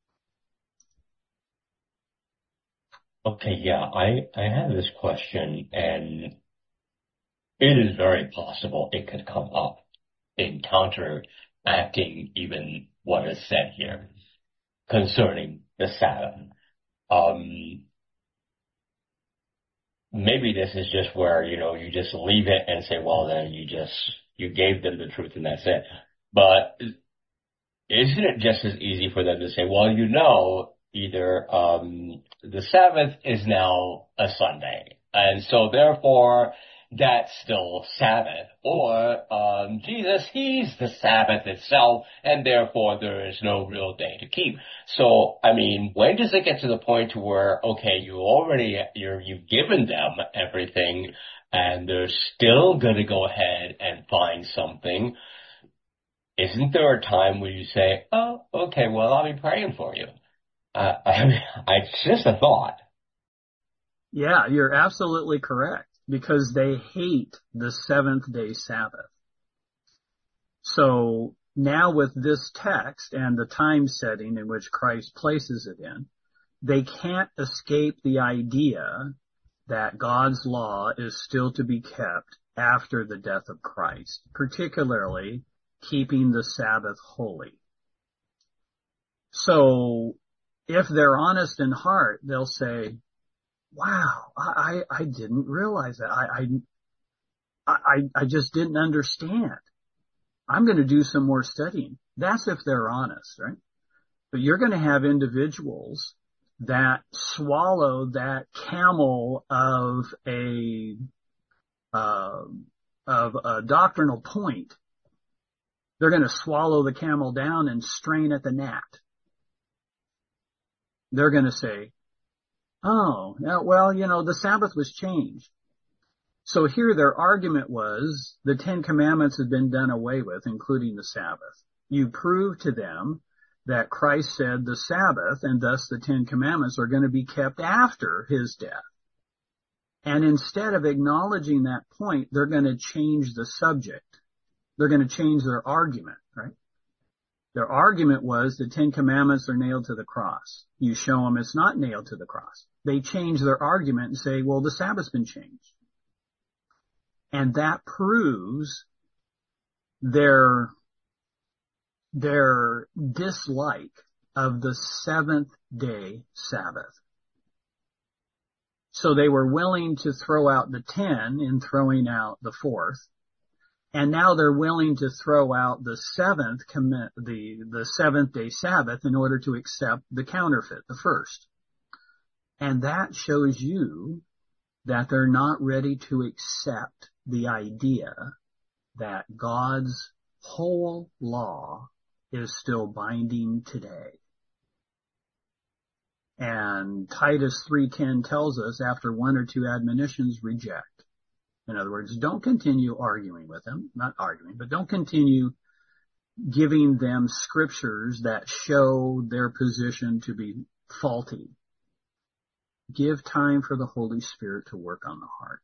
Okay, yeah, I, I have this question, and it is very possible it could come up in counteracting even what is said here concerning the Sabbath. Um, maybe this is just where, you know, you just leave it and say, well, then you just, you gave them the truth and that's it. But isn't it just as easy for them to say, well, you know, either um, the Sabbath is now a Sunday, and so therefore that's still Sabbath, or um, Jesus, he's the Sabbath itself, and therefore there is no real day to keep. So, I mean, when does it get to the point to where, okay, you already, you're, you've given them everything, and they're still going to go ahead and find something? Isn't there a time where you say, oh, okay, well, I'll be praying for you? Uh, I mean, it's just a thought. Yeah, you're absolutely correct, because they hate the seventh day Sabbath. So now with this text and the time setting in which Christ places it in, they can't escape the idea that God's law is still to be kept after the death of Christ, particularly keeping the Sabbath holy. So if they're honest in heart, they'll say, wow, I, I didn't realize that. I, I, I, I just didn't understand. I'm going to do some more studying. That's if they're honest, right? But you're going to have individuals that swallow that camel of a, uh, of a doctrinal point. They're going to swallow the camel down and strain at the gnat. They're going to say, oh, well, you know, the Sabbath was changed. So here their argument was the Ten Commandments had been done away with, including the Sabbath. You prove to them that Christ said the Sabbath, and thus the Ten Commandments, are going to be kept after his death. And instead of acknowledging that point, they're going to change the subject. They're going to change their argument, right? Their argument was the Ten Commandments are nailed to the cross. You show them it's not nailed to the cross. They change their argument and say, well, the Sabbath's been changed. And that proves their, their dislike of the seventh day Sabbath. So they were willing to throw out the ten in throwing out the fourth. And now they're willing to throw out the seventh commit, the, the seventh day Sabbath in order to accept the counterfeit, the first. And that shows you that they're not ready to accept the idea that God's whole law is still binding today. And Titus three ten tells us after one or two admonitions, reject. In other words, don't continue arguing with them, not arguing, but don't continue giving them scriptures that show their position to be faulty. Give time for the Holy Spirit to work on the heart.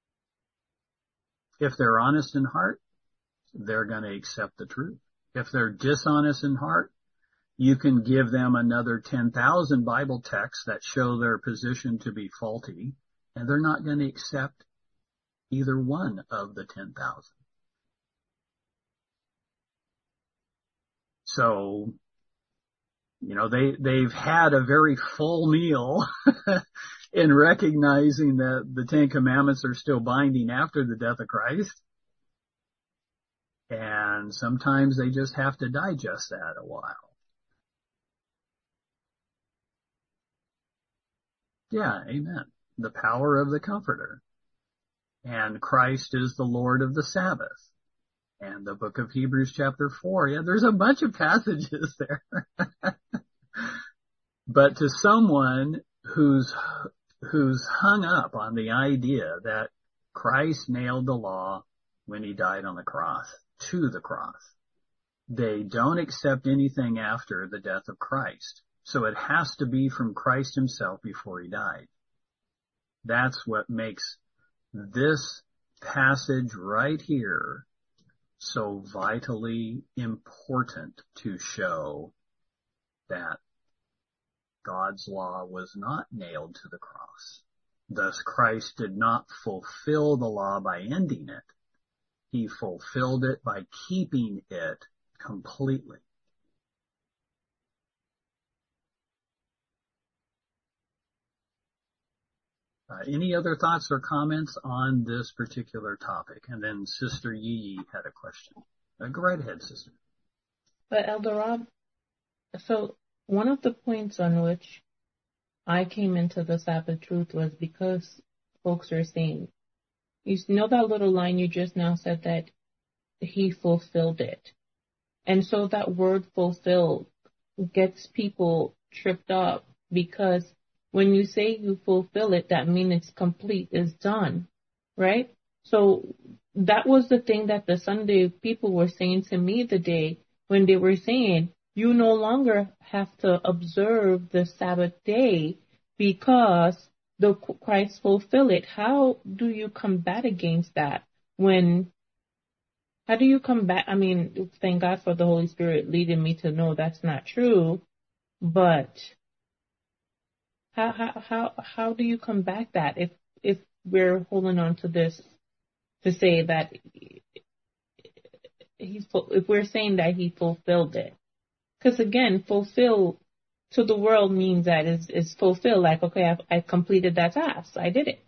If they're honest in heart, they're going to accept the truth. If they're dishonest in heart, you can give them another ten thousand Bible texts that show their position to be faulty, and they're not going to accept either one of the ten thousand. So, you know, they, they've had a very full meal in recognizing that the Ten Commandments are still binding after the death of Christ. And sometimes they just have to digest that a while. Yeah, amen. The power of the Comforter. And Christ is the Lord of the Sabbath. And the book of Hebrews chapter four. Yeah, there's a bunch of passages there. But to someone who's, who's hung up on the idea that Christ nailed the law when he died on the cross, to the cross, they don't accept anything after the death of Christ. So it has to be from Christ himself before he died. That's what makes this passage right here so vitally important to show that God's law was not nailed to the cross. Thus, Christ did not fulfill the law by ending it. He fulfilled it by keeping it completely. Uh, any other thoughts or comments on this particular topic? And then Sister Yee Yee had a question. Uh, go right ahead, Sister. But Elder Rob, so one of the points on which I came into the Sabbath truth was because folks are saying, you know that little line you just now said that he fulfilled it. And so that word fulfill gets people tripped up because when you say you fulfill it, that means it's complete, it's done, right? So that was the thing that the Sunday people were saying to me today when they were saying, you no longer have to observe the Sabbath day because the Christ fulfill it. How do you combat against that when, how do you combat? I mean, thank God for the Holy Spirit leading me to know that's not true, but how, how, how, how do you combat that if, if we're holding on to this to say that he's, if we're saying that he fulfilled it? Because again, fulfill to the world means that is is fulfilled. Like, okay, I've, I completed that task. I did it.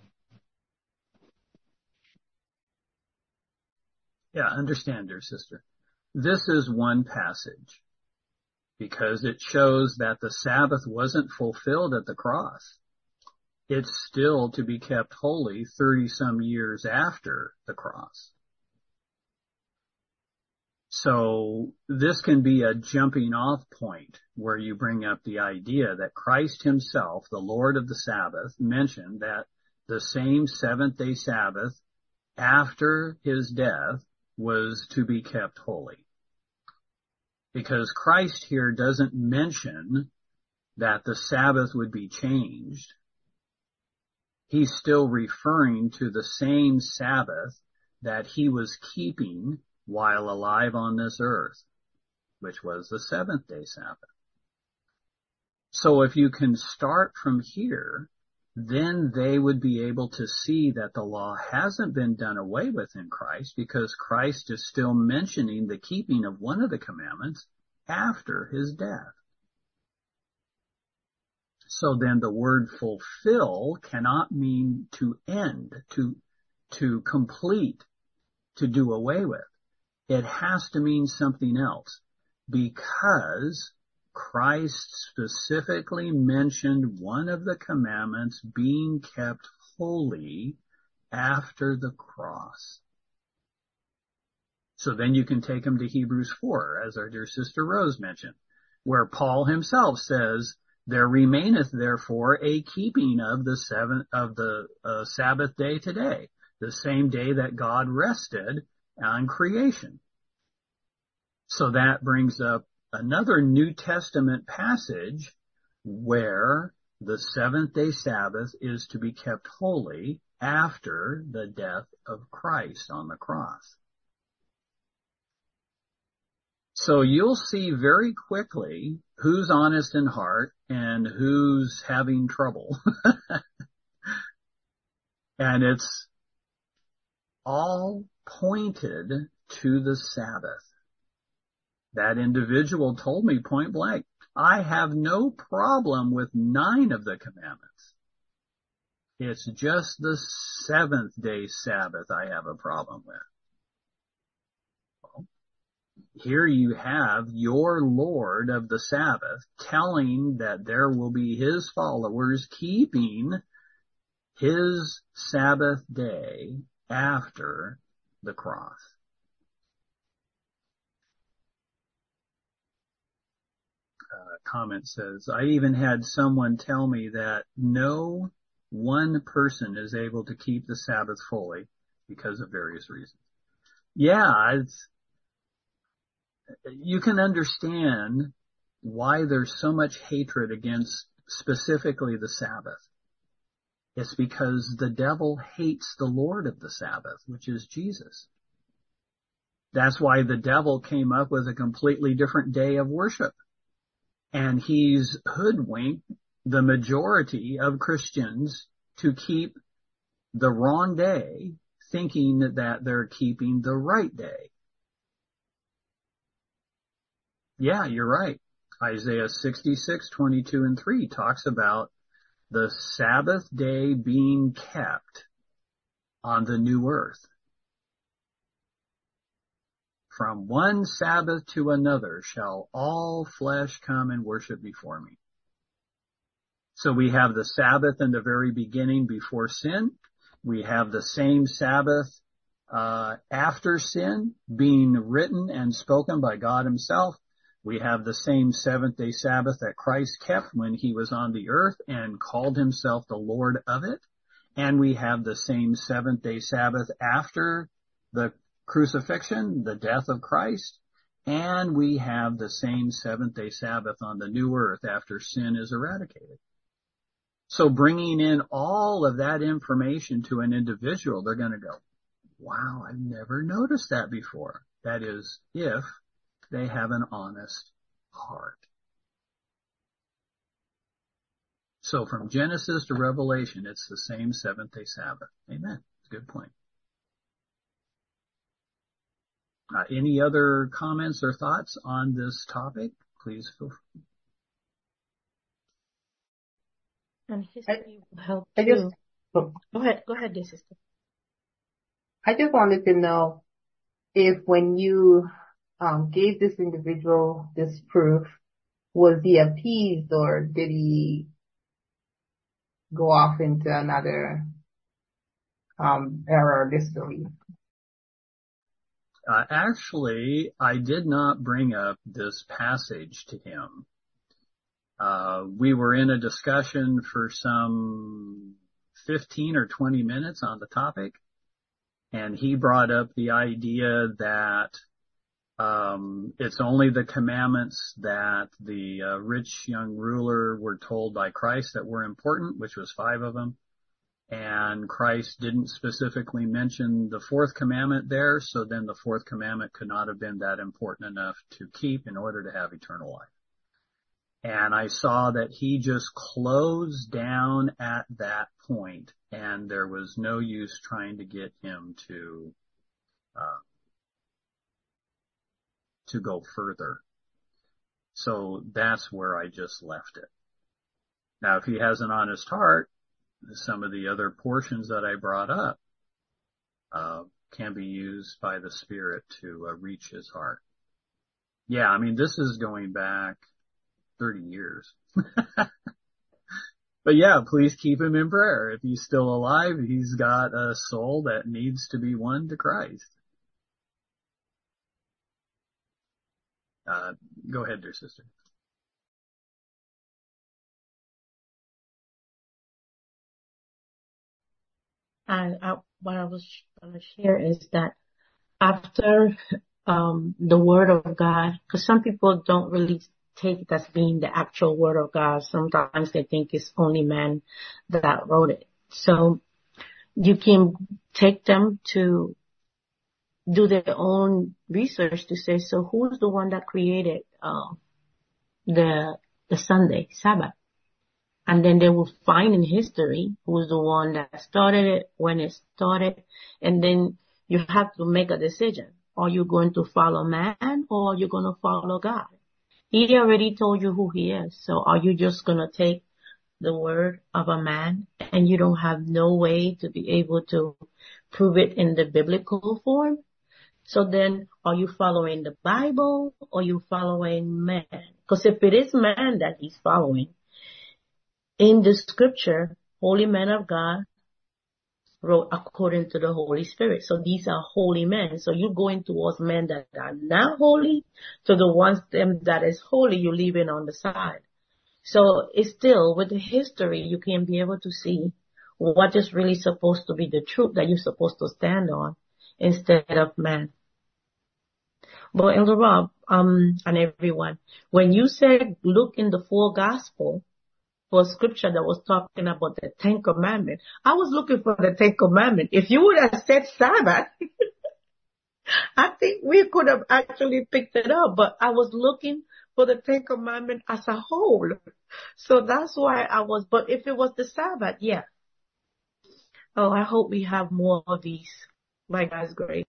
Yeah, understand, dear sister. This is one passage because it shows that the Sabbath wasn't fulfilled at the cross. It's still to be kept holy thirty some years after the cross. So this can be a jumping off point where you bring up the idea that Christ himself, the Lord of the Sabbath, mentioned that the same seventh day Sabbath after his death was to be kept holy. Because Christ here doesn't mention that the Sabbath would be changed. He's still referring to the same Sabbath that he was keeping while alive on this earth, which was the seventh day Sabbath. So if you can start from here, then they would be able to see that the law hasn't been done away with in Christ because Christ is still mentioning the keeping of one of the commandments after his death. So then the word fulfill cannot mean to end, to, to complete, to do away with. It has to mean something else because Christ specifically mentioned one of the commandments being kept holy after the cross. So then you can take them to Hebrews four, as our dear sister Rose mentioned, where Paul himself says, there remaineth therefore a keeping of the seventh, of the uh, Sabbath day today, the same day that God rested on creation. So that brings up another New Testament passage where the seventh day Sabbath is to be kept holy after the death of Christ on the cross. So you'll see very quickly who's honest in heart and who's having trouble. And it's all pointed to the Sabbath. That individual told me point blank, I have no problem with nine of the commandments. It's just the seventh day Sabbath I have a problem with. Well, here you have your Lord of the Sabbath telling that there will be his followers keeping his Sabbath day after the cross. Uh, comment says, I even had someone tell me that no one person is able to keep the Sabbath fully because of various reasons. Yeah, it's, you can understand why there's so much hatred against specifically the Sabbath. It's because the devil hates the Lord of the Sabbath, which is Jesus. That's why the devil came up with a completely different day of worship. And he's hoodwinked the majority of Christians to keep the wrong day, thinking that they're keeping the right day. Yeah, you're right. Isaiah sixty-six, twenty-two and three talks about the Sabbath day being kept on the new earth. From one Sabbath to another shall all flesh come and worship before me. So we have the Sabbath in the very beginning before sin. We have the same Sabbath uh, after sin being written and spoken by God himself. We have the same seventh day Sabbath that Christ kept when he was on the earth and called himself the Lord of it. And we have the same seventh day Sabbath after the crucifixion, the death of Christ. And we have the same seventh day Sabbath on the new earth after sin is eradicated. So bringing in all of that information to an individual, they're going to go, wow, I've never noticed that before. That is, if they have an honest heart. So from Genesis to Revelation, it's the same seventh day Sabbath. Amen. Good point. Uh, any other comments or thoughts on this topic? Please feel free. And history will help I just, too. Go ahead, go ahead, dear sister. I just wanted to know if when you um, gave this individual this proof, was he appeased or did he go off into another um, era or disbelief? Uh, actually, I did not bring up this passage to him. Uh, we were in a discussion for some fifteen or twenty minutes on the topic, and he brought up the idea that um, it's only the commandments that the uh, rich young ruler were told by Christ that were important, which was five of them. And Christ didn't specifically mention the fourth commandment there, so then the fourth commandment could not have been that important enough to keep in order to have eternal life. And I saw that he just closed down at that point, and there was no use trying to get him to uh, to go further. So that's where I just left it. Now, if he has an honest heart, some of the other portions that I brought up uh, can be used by the Spirit to uh, reach his heart. Yeah, I mean, this is going back thirty years. But yeah, please keep him in prayer. If he's still alive, he's got a soul that needs to be won to Christ. Uh, go ahead, dear sister. And I, what I was going to share is that after um, the Word of God, because some people don't really take it as being the actual Word of God. Sometimes they think it's only man that wrote it. So you can take them to do their own research to say, so who's the one that created uh, the the Sunday Sabbath? And then they will find in history who's the one that started it, when it started, and then you have to make a decision. Are you going to follow man or are you going to follow God? He already told you who he is. So are you just going to take the word of a man and you don't have no way to be able to prove it in the biblical form? So then are you following the Bible or are you following man? Because if it is man that he's following, in the scripture, holy men of God wrote according to the Holy Spirit. So these are holy men. So you're going towards men that are not holy, to the ones them that is holy, you're leaving on the side. So it's still, with the history, you can be able to see what is really supposed to be the truth that you're supposed to stand on instead of man. But Elder Rob, um, and everyone, when you said look in the four gospel for scripture that was talking about the Ten Commandments, I was looking for the Ten Commandments. If you would have said Sabbath, I think we could have actually picked it up, but I was looking for the Ten Commandments as a whole. So that's why I was, but if it was the Sabbath, yeah. Oh, I hope we have more of these. By God's grace.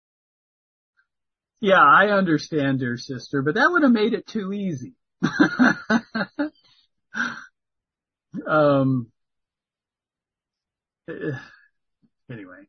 Yeah, I understand, dear sister, but that would have made it too easy. um, Anyway,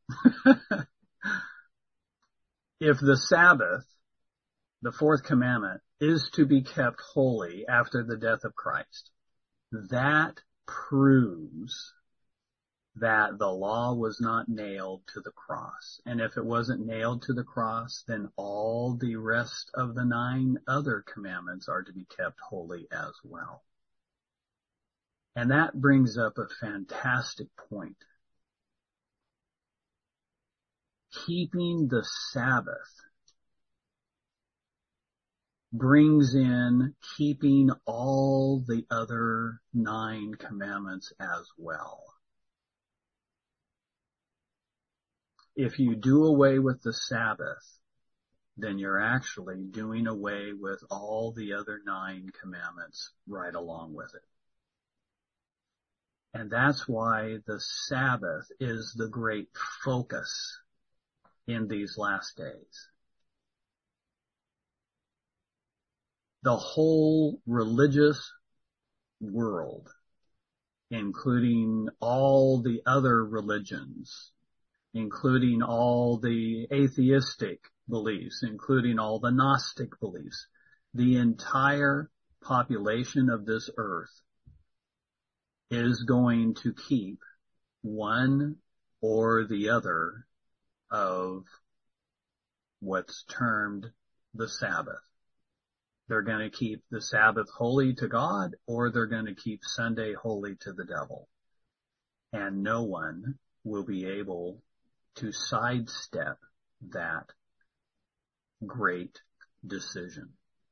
if the Sabbath, the fourth commandment, is to be kept holy after the death of Christ, that proves that the law was not nailed to the cross. And if it wasn't nailed to the cross, then all the rest of the nine other commandments are to be kept holy as well. And that brings up a fantastic point. Keeping the Sabbath brings in keeping all the other nine commandments as well. If you do away with the Sabbath, then you're actually doing away with all the other nine commandments right along with it. And that's why the Sabbath is the great focus in these last days. The whole religious world, including all the other religions, including all the atheistic beliefs, including all the Gnostic beliefs, the entire population of this earth is going to keep one or the other of what's termed the Sabbath. They're going to keep the Sabbath holy to God, or they're going to keep Sunday holy to the devil. And no one will be able to sidestep that great decision.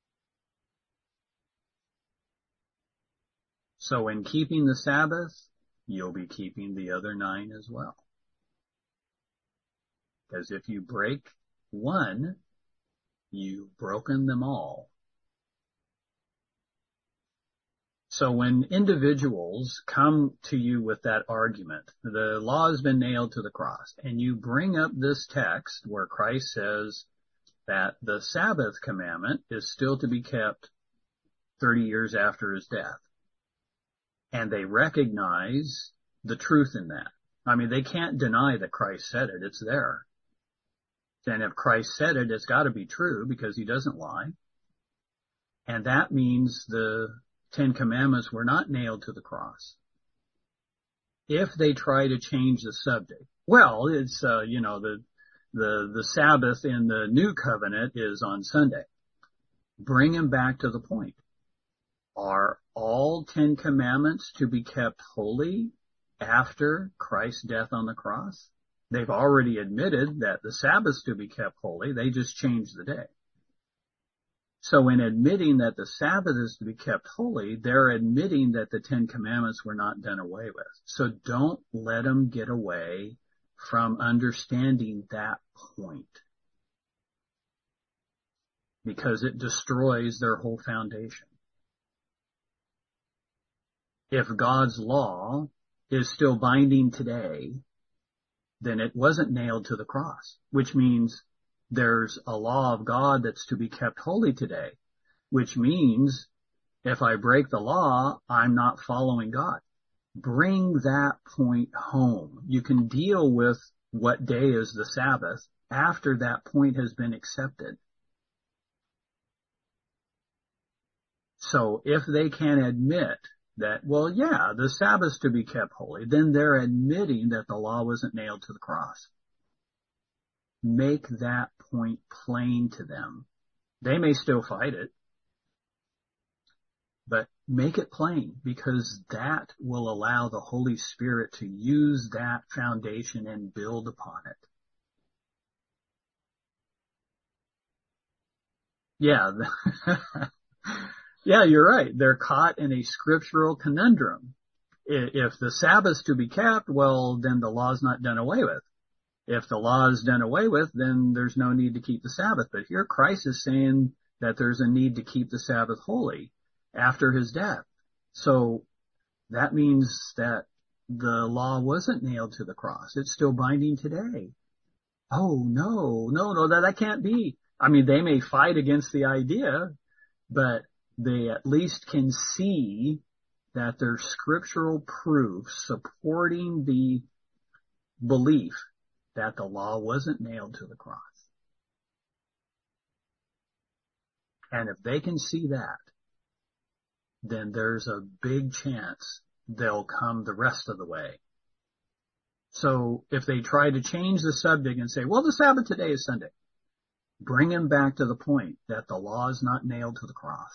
So in keeping the Sabbath, you'll be keeping the other nine as well. Because if you break one, you've broken them all. So when individuals come to you with that argument, the law has been nailed to the cross, and you bring up this text where Christ says that the Sabbath commandment is still to be kept thirty years after his death, and they recognize the truth in that. I mean, they can't deny that Christ said it. It's there. And if Christ said it, it's got to be true because he doesn't lie. And that means the Ten Commandments were not nailed to the cross. If they try to change the subject, well, it's, uh, you know, the, the, the Sabbath in the New Covenant is on Sunday. Bring them back to the point. Are all Ten Commandments to be kept holy after Christ's death on the cross? They've already admitted that the Sabbath's to be kept holy. They just changed the day. So in admitting that the Sabbath is to be kept holy, they're admitting that the Ten Commandments were not done away with. So don't let them get away from understanding that point, because it destroys their whole foundation. If God's law is still binding today, then it wasn't nailed to the cross, which means there's a law of God that's to be kept holy today, which means if I break the law, I'm not following God. Bring that point home. You can deal with what day is the Sabbath after that point has been accepted. So if they can admit that, well, yeah, the Sabbath's to be kept holy, then they're admitting that the law wasn't nailed to the cross. Make that point plain to them. They may still fight it, but make it plain, because that will allow the Holy Spirit to use that foundation and build upon it. Yeah. Yeah, you're right. They're caught in a scriptural conundrum. If the Sabbath's to be kept, well, then the law's not done away with. If the law is done away with, then there's no need to keep the Sabbath. But here Christ is saying that there's a need to keep the Sabbath holy after his death. So that means that the law wasn't nailed to the cross. It's still binding today. Oh, no, no, no, that, that can't be. I mean, they may fight against the idea, but they at least can see that there's scriptural proof supporting the belief that the law wasn't nailed to the cross. And if they can see that, then there's a big chance they'll come the rest of the way. So if they try to change the subject and say, well, the Sabbath today is Sunday, bring them back to the point that the law is not nailed to the cross.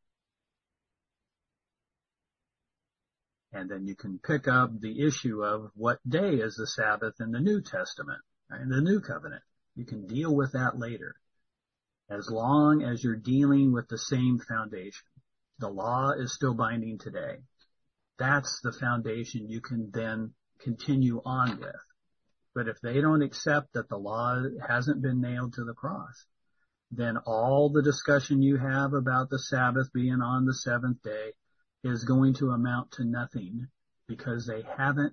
And then you can pick up the issue of what day is the Sabbath in the New Testament, right, in the New Covenant. You can deal with that later, as long as you're dealing with the same foundation. The law is still binding today. That's the foundation you can then continue on with. But if they don't accept that the law hasn't been nailed to the cross, then all the discussion you have about the Sabbath being on the seventh day is going to amount to nothing, because they haven't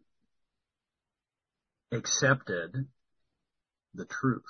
accepted the truth.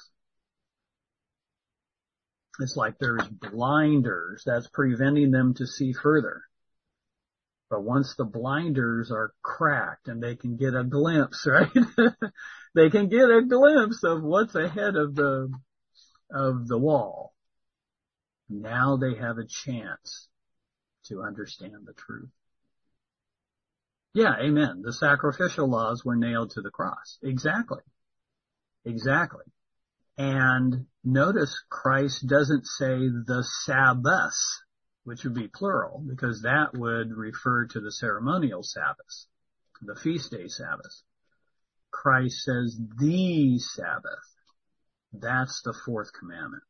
It's like there's blinders that's preventing them to see further. But once the blinders are cracked and they can get a glimpse, right? They can get a glimpse of what's ahead of the, of the wall. Now they have a chance to understand the truth. Yeah, amen. The sacrificial laws were nailed to the cross. Exactly. Exactly. And notice Christ doesn't say the Sabbaths, which would be plural, because that would refer to the ceremonial Sabbaths, the feast day Sabbaths. Christ says the Sabbath. That's the fourth commandment.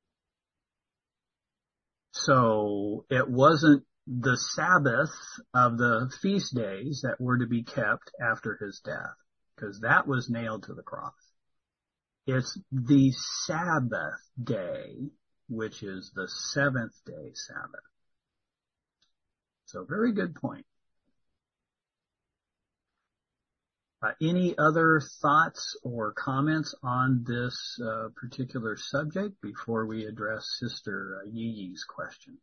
So it wasn't the Sabbath of the feast days that were to be kept after his death, because that was nailed to the cross. It's the Sabbath day, which is the seventh day Sabbath. So very good point. Uh, any other thoughts or comments on this uh, particular subject before we address Sister uh, Yiyi's question?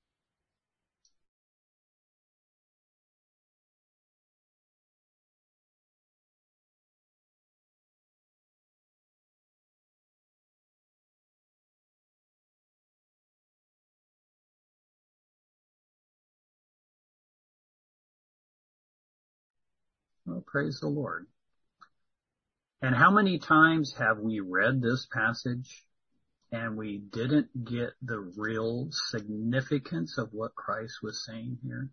Well, praise the Lord. And how many times have we read this passage and we didn't get the real significance of what Christ was saying here?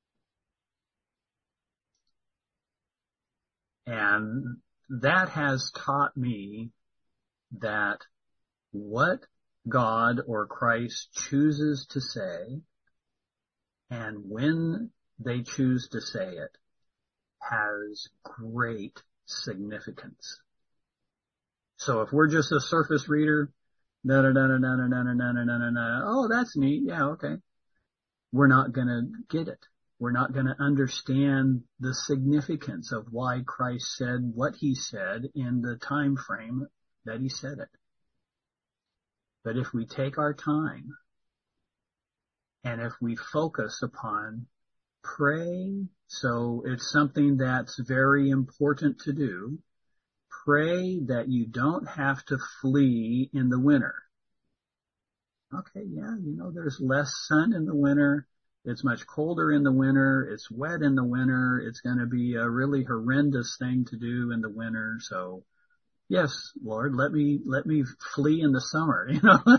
And that has taught me that what God or Christ chooses to say, and when they choose to say it, has great significance. So if we're just a surface reader, da da da da da da da da da da da, oh, that's neat, yeah, okay, we're not going to get it. We're not going to understand the significance of why Christ said what he said in the time frame that he said it. But if we take our time and if we focus upon pray, so it's something that's very important to do. Pray that you don't have to flee in the winter. Okay, yeah, you know, there's less sun in the winter. It's much colder in the winter. It's wet in the winter. It's going to be a really horrendous thing to do in the winter. So, yes, Lord, let me, let me flee in the summer, you know.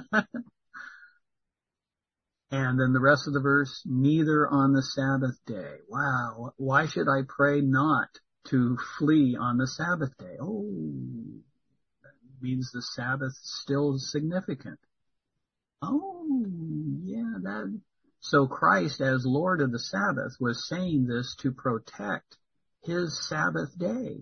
And then the rest of the verse, neither on the Sabbath day. Wow. Why should I pray not to flee on the Sabbath day? Oh, that means the Sabbath still is significant. Oh, yeah, that. So Christ, as Lord of the Sabbath, was saying this to protect his Sabbath day.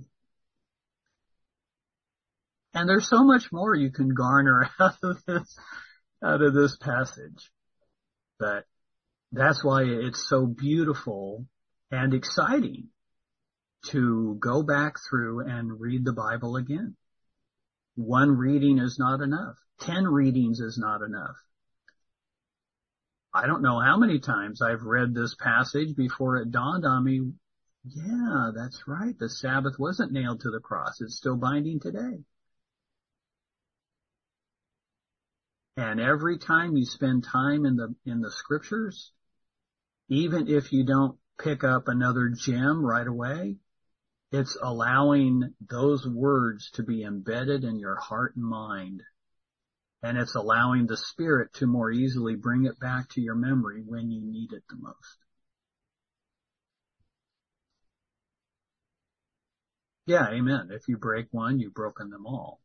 And there's so much more you can garner out of this, out of this passage. But that's why it's so beautiful and exciting to go back through and read the Bible again. One reading is not enough. Ten readings is not enough. I don't know how many times I've read this passage before it dawned on me Yeah, that's right. The Sabbath wasn't nailed to the cross. It's still binding today. And every time you spend time in the, in the scriptures, even if you don't pick up another gem right away, it's allowing those words to be embedded in your heart and mind. And it's allowing the Spirit to more easily bring it back to your memory when you need it the most. Yeah, amen. If you break one, you've broken them all.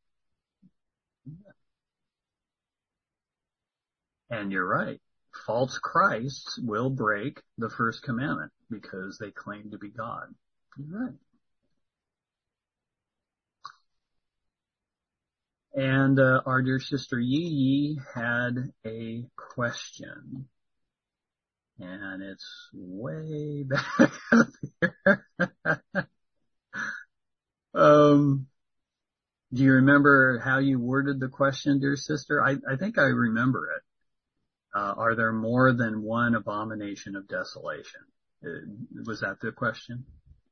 And you're right. False Christs will break the first commandment because they claim to be God. You're right. And uh, our dear sister Yi Yi had a question. And it's way back up here. um, do you remember how you worded the question, dear sister? I, I think I remember it. Uh, are there more than one abomination of desolation? Uh, was that the question?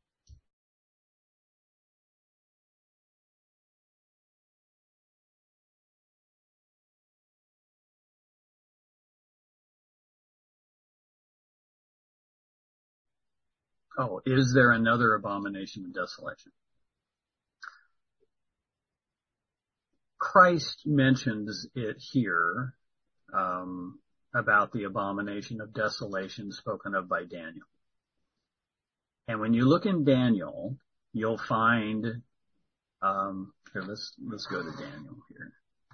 Oh, is there another abomination of desolation? Christ mentions it here, um, about the abomination of desolation spoken of by Daniel. And when you look in Daniel, you'll find, um, here, let's, let's go to Daniel here.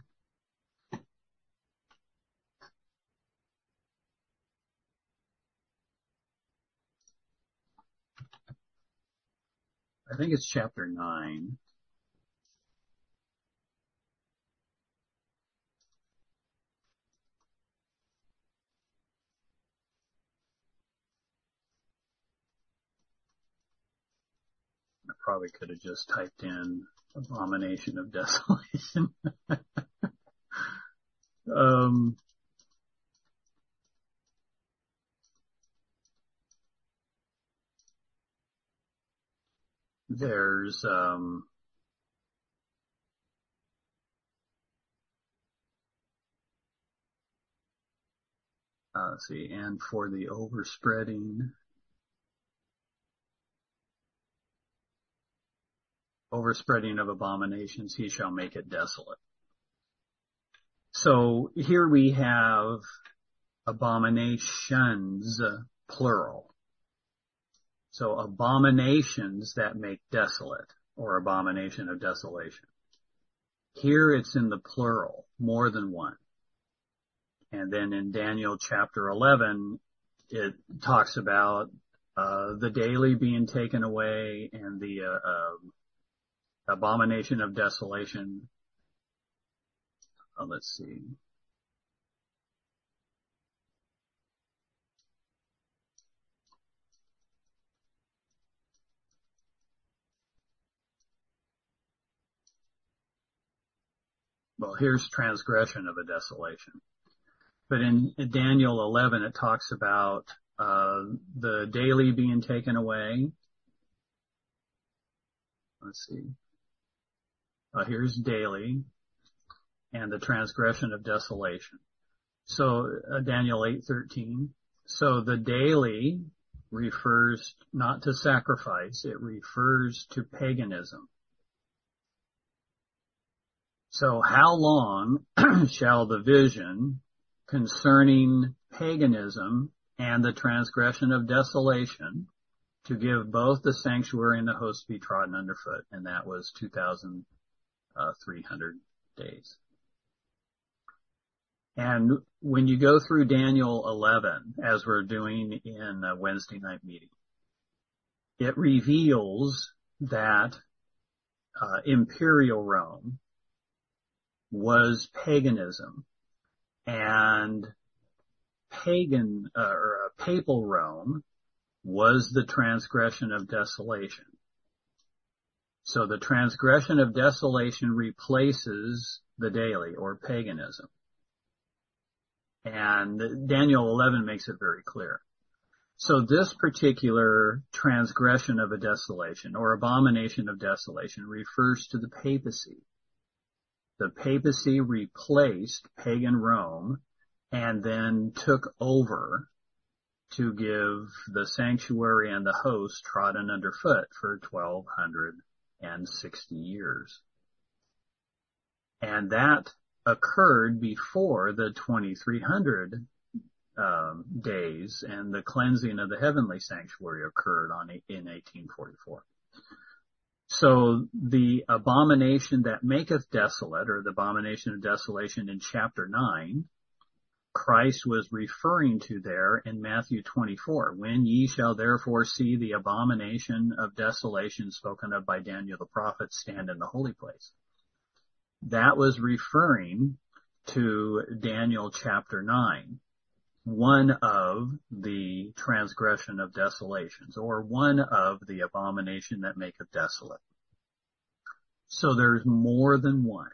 I think it's chapter nine. I probably could have just typed in abomination of desolation. um, there's, um, uh, let's see, and for the overspreading, overspreading of abominations, he shall make it desolate. So here we have abominations, plural. So abominations that make desolate, or abomination of desolation. Here it's in the plural, more than one. And then in Daniel chapter eleven, it talks about uh, the daily being taken away and the uh, uh, abomination of desolation. Uh, let's see. Well, here's transgression of a desolation. But in Daniel eleven, it talks about uh, the daily being taken away. Let's see. Uh, here's daily and the transgression of desolation. So uh, Daniel eight thirteen. So the daily refers not to sacrifice. It refers to paganism. So how long shall the vision concerning paganism and the transgression of desolation to give both the sanctuary and the host be trodden underfoot? And that was two thousand three hundred days. And when you go through Daniel eleven, as we're doing in a Wednesday night meeting, it reveals that uh, imperial Rome was paganism, and pagan uh, or uh, papal Rome was the transgression of desolation. So the transgression of desolation replaces the daily or paganism. And Daniel eleven makes it very clear. So this particular transgression of a desolation or abomination of desolation refers to the papacy. The papacy replaced pagan Rome and then took over to give the sanctuary and the host trodden underfoot for twelve sixty years. And that occurred before the twenty-three hundred um, days, and the cleansing of the heavenly sanctuary occurred on in eighteen forty-four. So the abomination that maketh desolate, or the abomination of desolation in chapter nine, Christ was referring to there in Matthew twenty-four. When ye shall therefore see the abomination of desolation spoken of by Daniel the prophet stand in the holy place. That was referring to Daniel chapter nine, one of the transgression of desolations, or one of the abomination that maketh desolate. So there's more than one.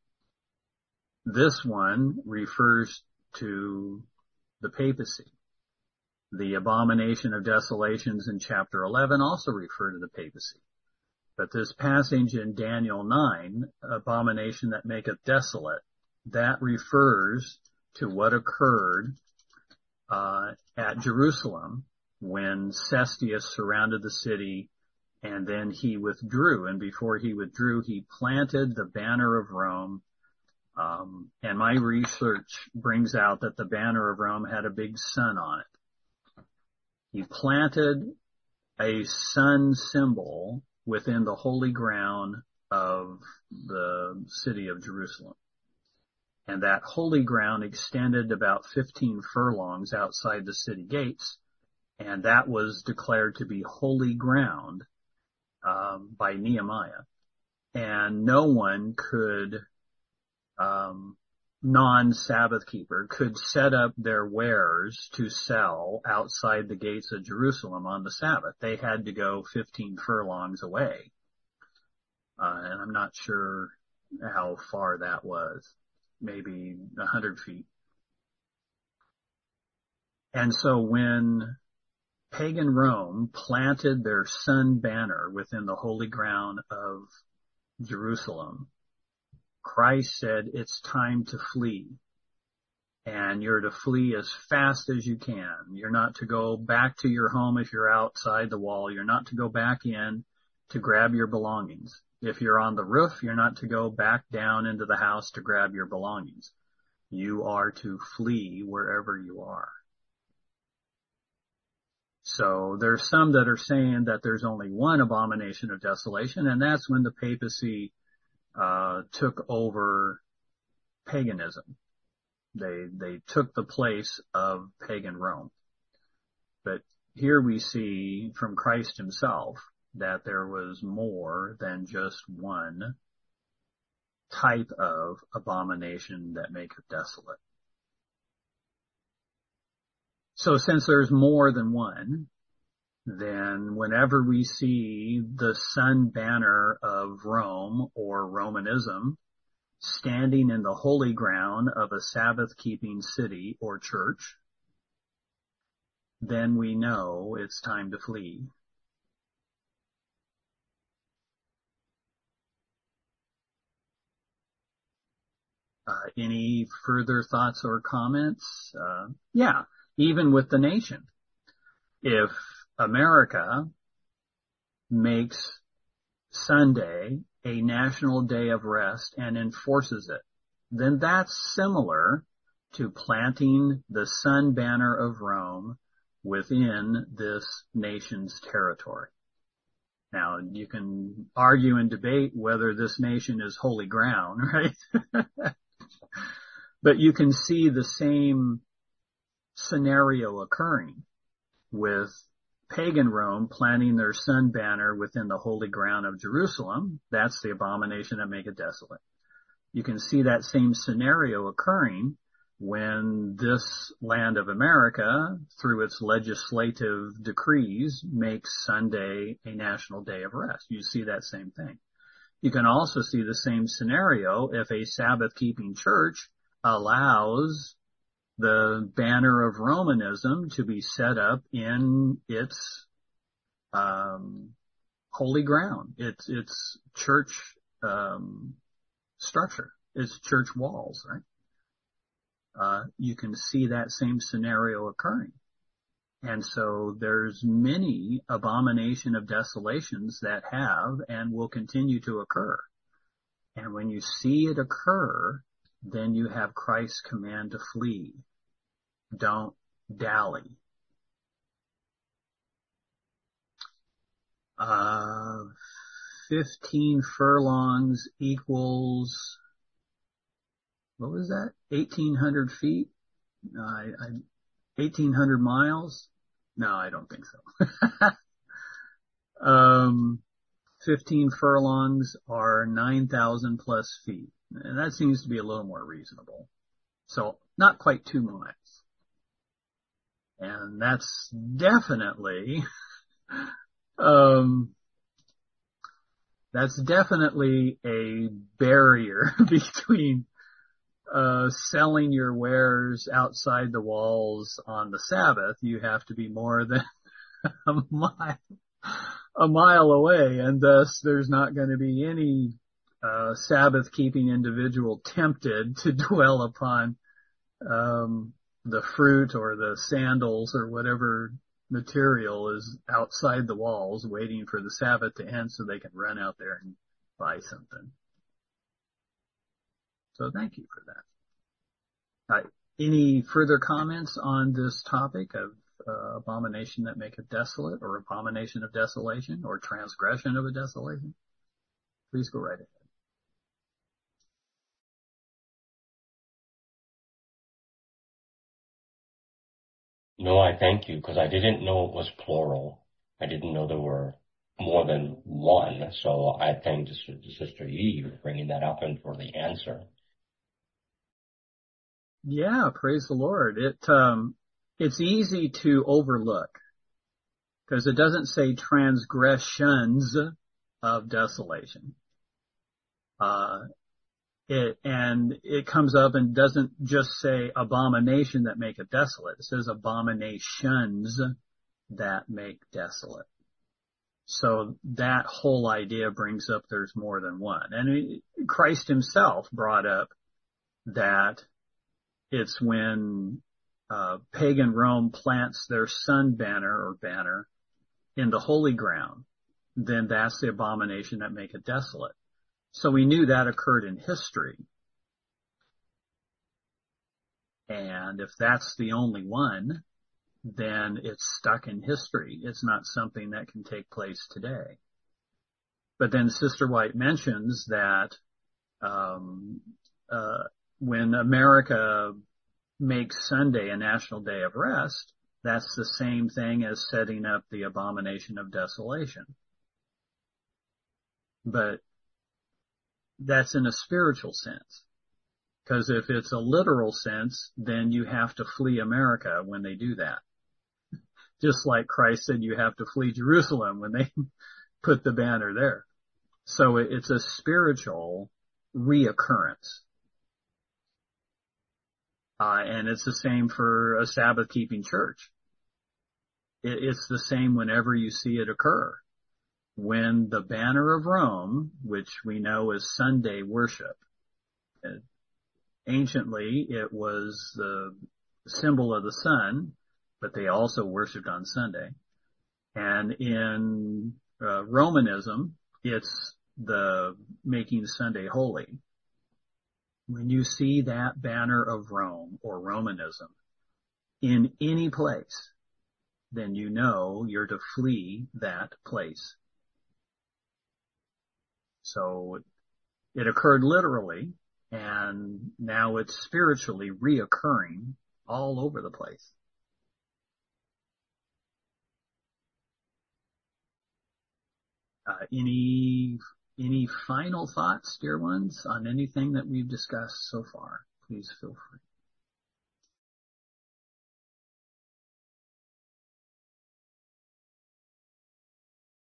This one refers to the papacy. The abomination of desolations in chapter eleven also refer to the papacy. But this passage in Daniel nine, abomination that maketh desolate, that refers to what occurred uh, at Jerusalem when Cestius surrounded the city and then he withdrew. And before he withdrew, he planted the banner of Rome. Um, and my research brings out that the banner of Rome had a big sun on it. He planted a sun symbol within the holy ground of the city of Jerusalem. And that holy ground extended about fifteen furlongs outside the city gates, and that was declared to be holy ground um, by Nehemiah. And no one could, um, non-Sabbath keeper, could set up their wares to sell outside the gates of Jerusalem on the Sabbath. They had to go fifteen furlongs away. Uh, and I'm not sure how far that was. Maybe a hundred feet. And so when pagan Rome planted their sun banner within the holy ground of Jerusalem, Christ said, it's time to flee. And you're to flee as fast as you can. You're not to go back to your home if you're outside the wall. You're not to go back in to grab your belongings. If you're on the roof, you're not to go back down into the house to grab your belongings. You are to flee wherever you are. So there's some that are saying that there's only one abomination of desolation, and that's when the papacy uh took over paganism. They they took the place of pagan Rome. But here we see from Christ himself that there was more than just one type of abomination that maketh desolate. So since there's more than one, then whenever we see the sun banner of Rome or Romanism standing in the holy ground of a Sabbath-keeping city or church, then we know it's time to flee. Uh, any further thoughts or comments? Uh, yeah, even with the nation. If America makes Sunday a national day of rest and enforces it, then that's similar to planting the sun banner of Rome within this nation's territory. Now, you can argue and debate whether this nation is holy ground, right? But you can see the same scenario occurring with pagan Rome planting their sun banner within the holy ground of Jerusalem. That's the abomination that maketh desolate. You can see that same scenario occurring when this land of America, through its legislative decrees, makes Sunday a national day of rest. You see that same thing. You can also see the same scenario if a Sabbath-keeping church allows the banner of Romanism to be set up in its um, holy ground, its its church um, structure, its church walls, right? Uh, you can see that same scenario occurring. And so there's many abomination of desolations that have and will continue to occur. And when you see it occur, then you have Christ's command to flee. Don't dally. Uh, fifteen furlongs equals, what was that? eighteen hundred feet? Uh, I, I, eighteen hundred miles? No, I don't think so. um, fifteen furlongs are nine thousand plus feet. And that seems to be a little more reasonable. So not quite two miles. And that's definitely, um, that's definitely a barrier between uh, selling your wares outside the walls on the Sabbath. You have to be more than a mile, a mile away, and thus there's not going to be any uh, Sabbath-keeping individual tempted to dwell upon um, the fruit or the sandals or whatever material is outside the walls waiting for the Sabbath to end so they can run out there and buy something. So thank you for that. Uh, any further comments on this topic of uh, abomination that maketh desolate, or abomination of desolation, or transgression of a desolation? Please go right ahead. No, I thank you, because I didn't know it was plural. I didn't know there were more than one, so I thank Sister Eve for bringing that up and for the answer. Yeah, praise the Lord. It um, it's easy to overlook because it doesn't say transgressions of desolation. Uh, it and it comes up and doesn't just say abomination that make it desolate. It says abominations that make desolate. So that whole idea brings up there's more than one. And Christ himself brought up that it's when uh, pagan Rome plants their sun banner or banner in the holy ground, then that's the abomination that make it desolate. So we knew that occurred in history. And if that's the only one, then it's stuck in history. It's not something that can take place today. But then Sister White mentions that um, uh, when America makes Sunday a national day of rest, that's the same thing as setting up the abomination of desolation. But that's in a spiritual sense. Because if it's a literal sense, then you have to flee America when they do that. Just like Christ said you have to flee Jerusalem when they put the banner there. So it's a spiritual reoccurrence. Uh, and it's the same for a Sabbath-keeping church. It, it's the same whenever you see it occur. When the banner of Rome, which we know is Sunday worship, uh, anciently it was the symbol of the sun, but they also worshiped on Sunday. And in uh, Romanism, it's the making Sunday holy. When you see that banner of Rome or Romanism in any place, then you know you're to flee that place. So it occurred literally, and now it's spiritually reoccurring all over the place. Uh, any Any final thoughts, dear ones, on anything that we've discussed so far? Please feel free.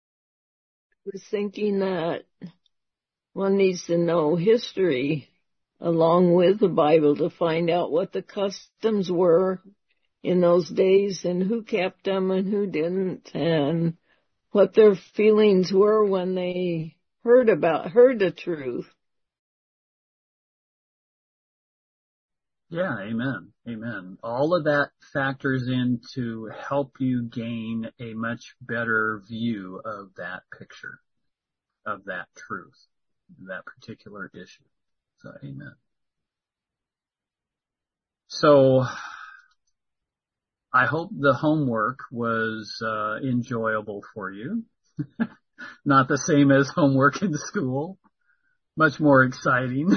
I was thinking that one needs to know history along with the Bible to find out what the customs were in those days and who kept them and who didn't, and what their feelings were when they heard about, heard the truth. Yeah, amen. Amen. All of that factors in to help you gain a much better view of that picture, of that truth, that particular issue. So, amen. So, I hope the homework was uh, enjoyable for you. Not the same as homework in school. Much more exciting.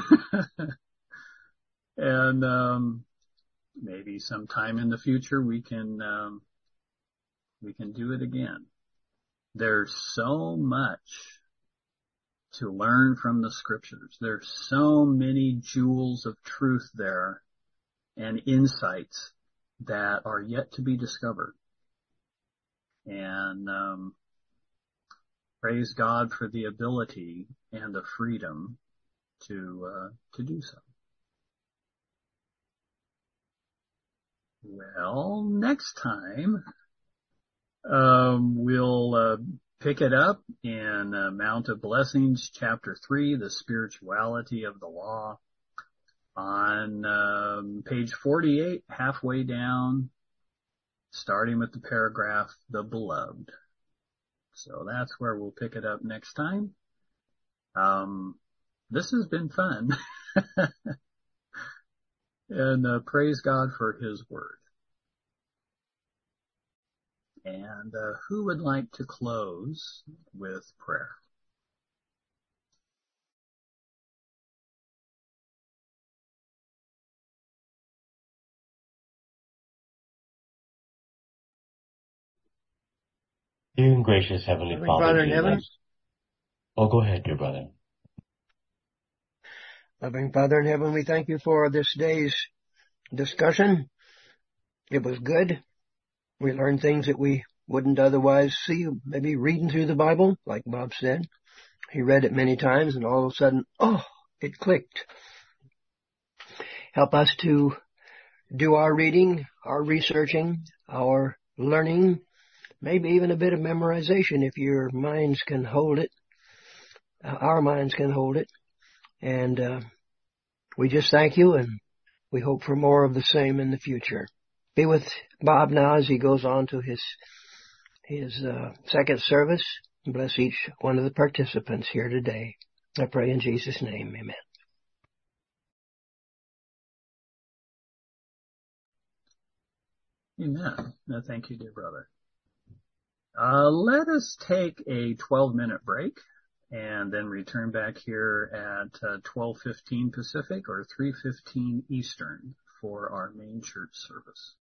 And um, maybe sometime in the future we can um, we can do it again. There's so much to learn from the scriptures. There's so many jewels of truth there and insights that are yet to be discovered. And um, praise God for the ability and the freedom to uh, to do so. Well, next time, um, we'll, uh, pick it up in uh, Mount of Blessings, chapter three, the spirituality of the law, on, um, page forty-eight, halfway down, starting with the paragraph, the beloved. So that's where we'll pick it up next time. Um, this has been fun. And uh, praise God for His Word. And uh, who would like to close with prayer? Dear and gracious Heavenly Heavenly Father, Father in heaven, Jesus. Oh, go ahead, dear brother. loving Father in heaven, we thank you for this day's discussion. It was good. We learned things that we wouldn't otherwise see, maybe reading through the Bible, like Bob said. He read it many times and all of a sudden, oh, it clicked. Help us to do our reading, our researching, our learning, maybe even a bit of memorization if your minds can hold it. Uh, our minds can hold it. And uh, we just thank you, and we hope for more of the same in the future. Be with Bob now as he goes on to his his uh, second service. Bless each one of the participants here today. I pray in Jesus' name, amen. Amen. No, thank you, dear brother. Uh, let us take a twelve minute break and then return back here at uh, twelve fifteen Pacific or three fifteen Eastern for our main church service.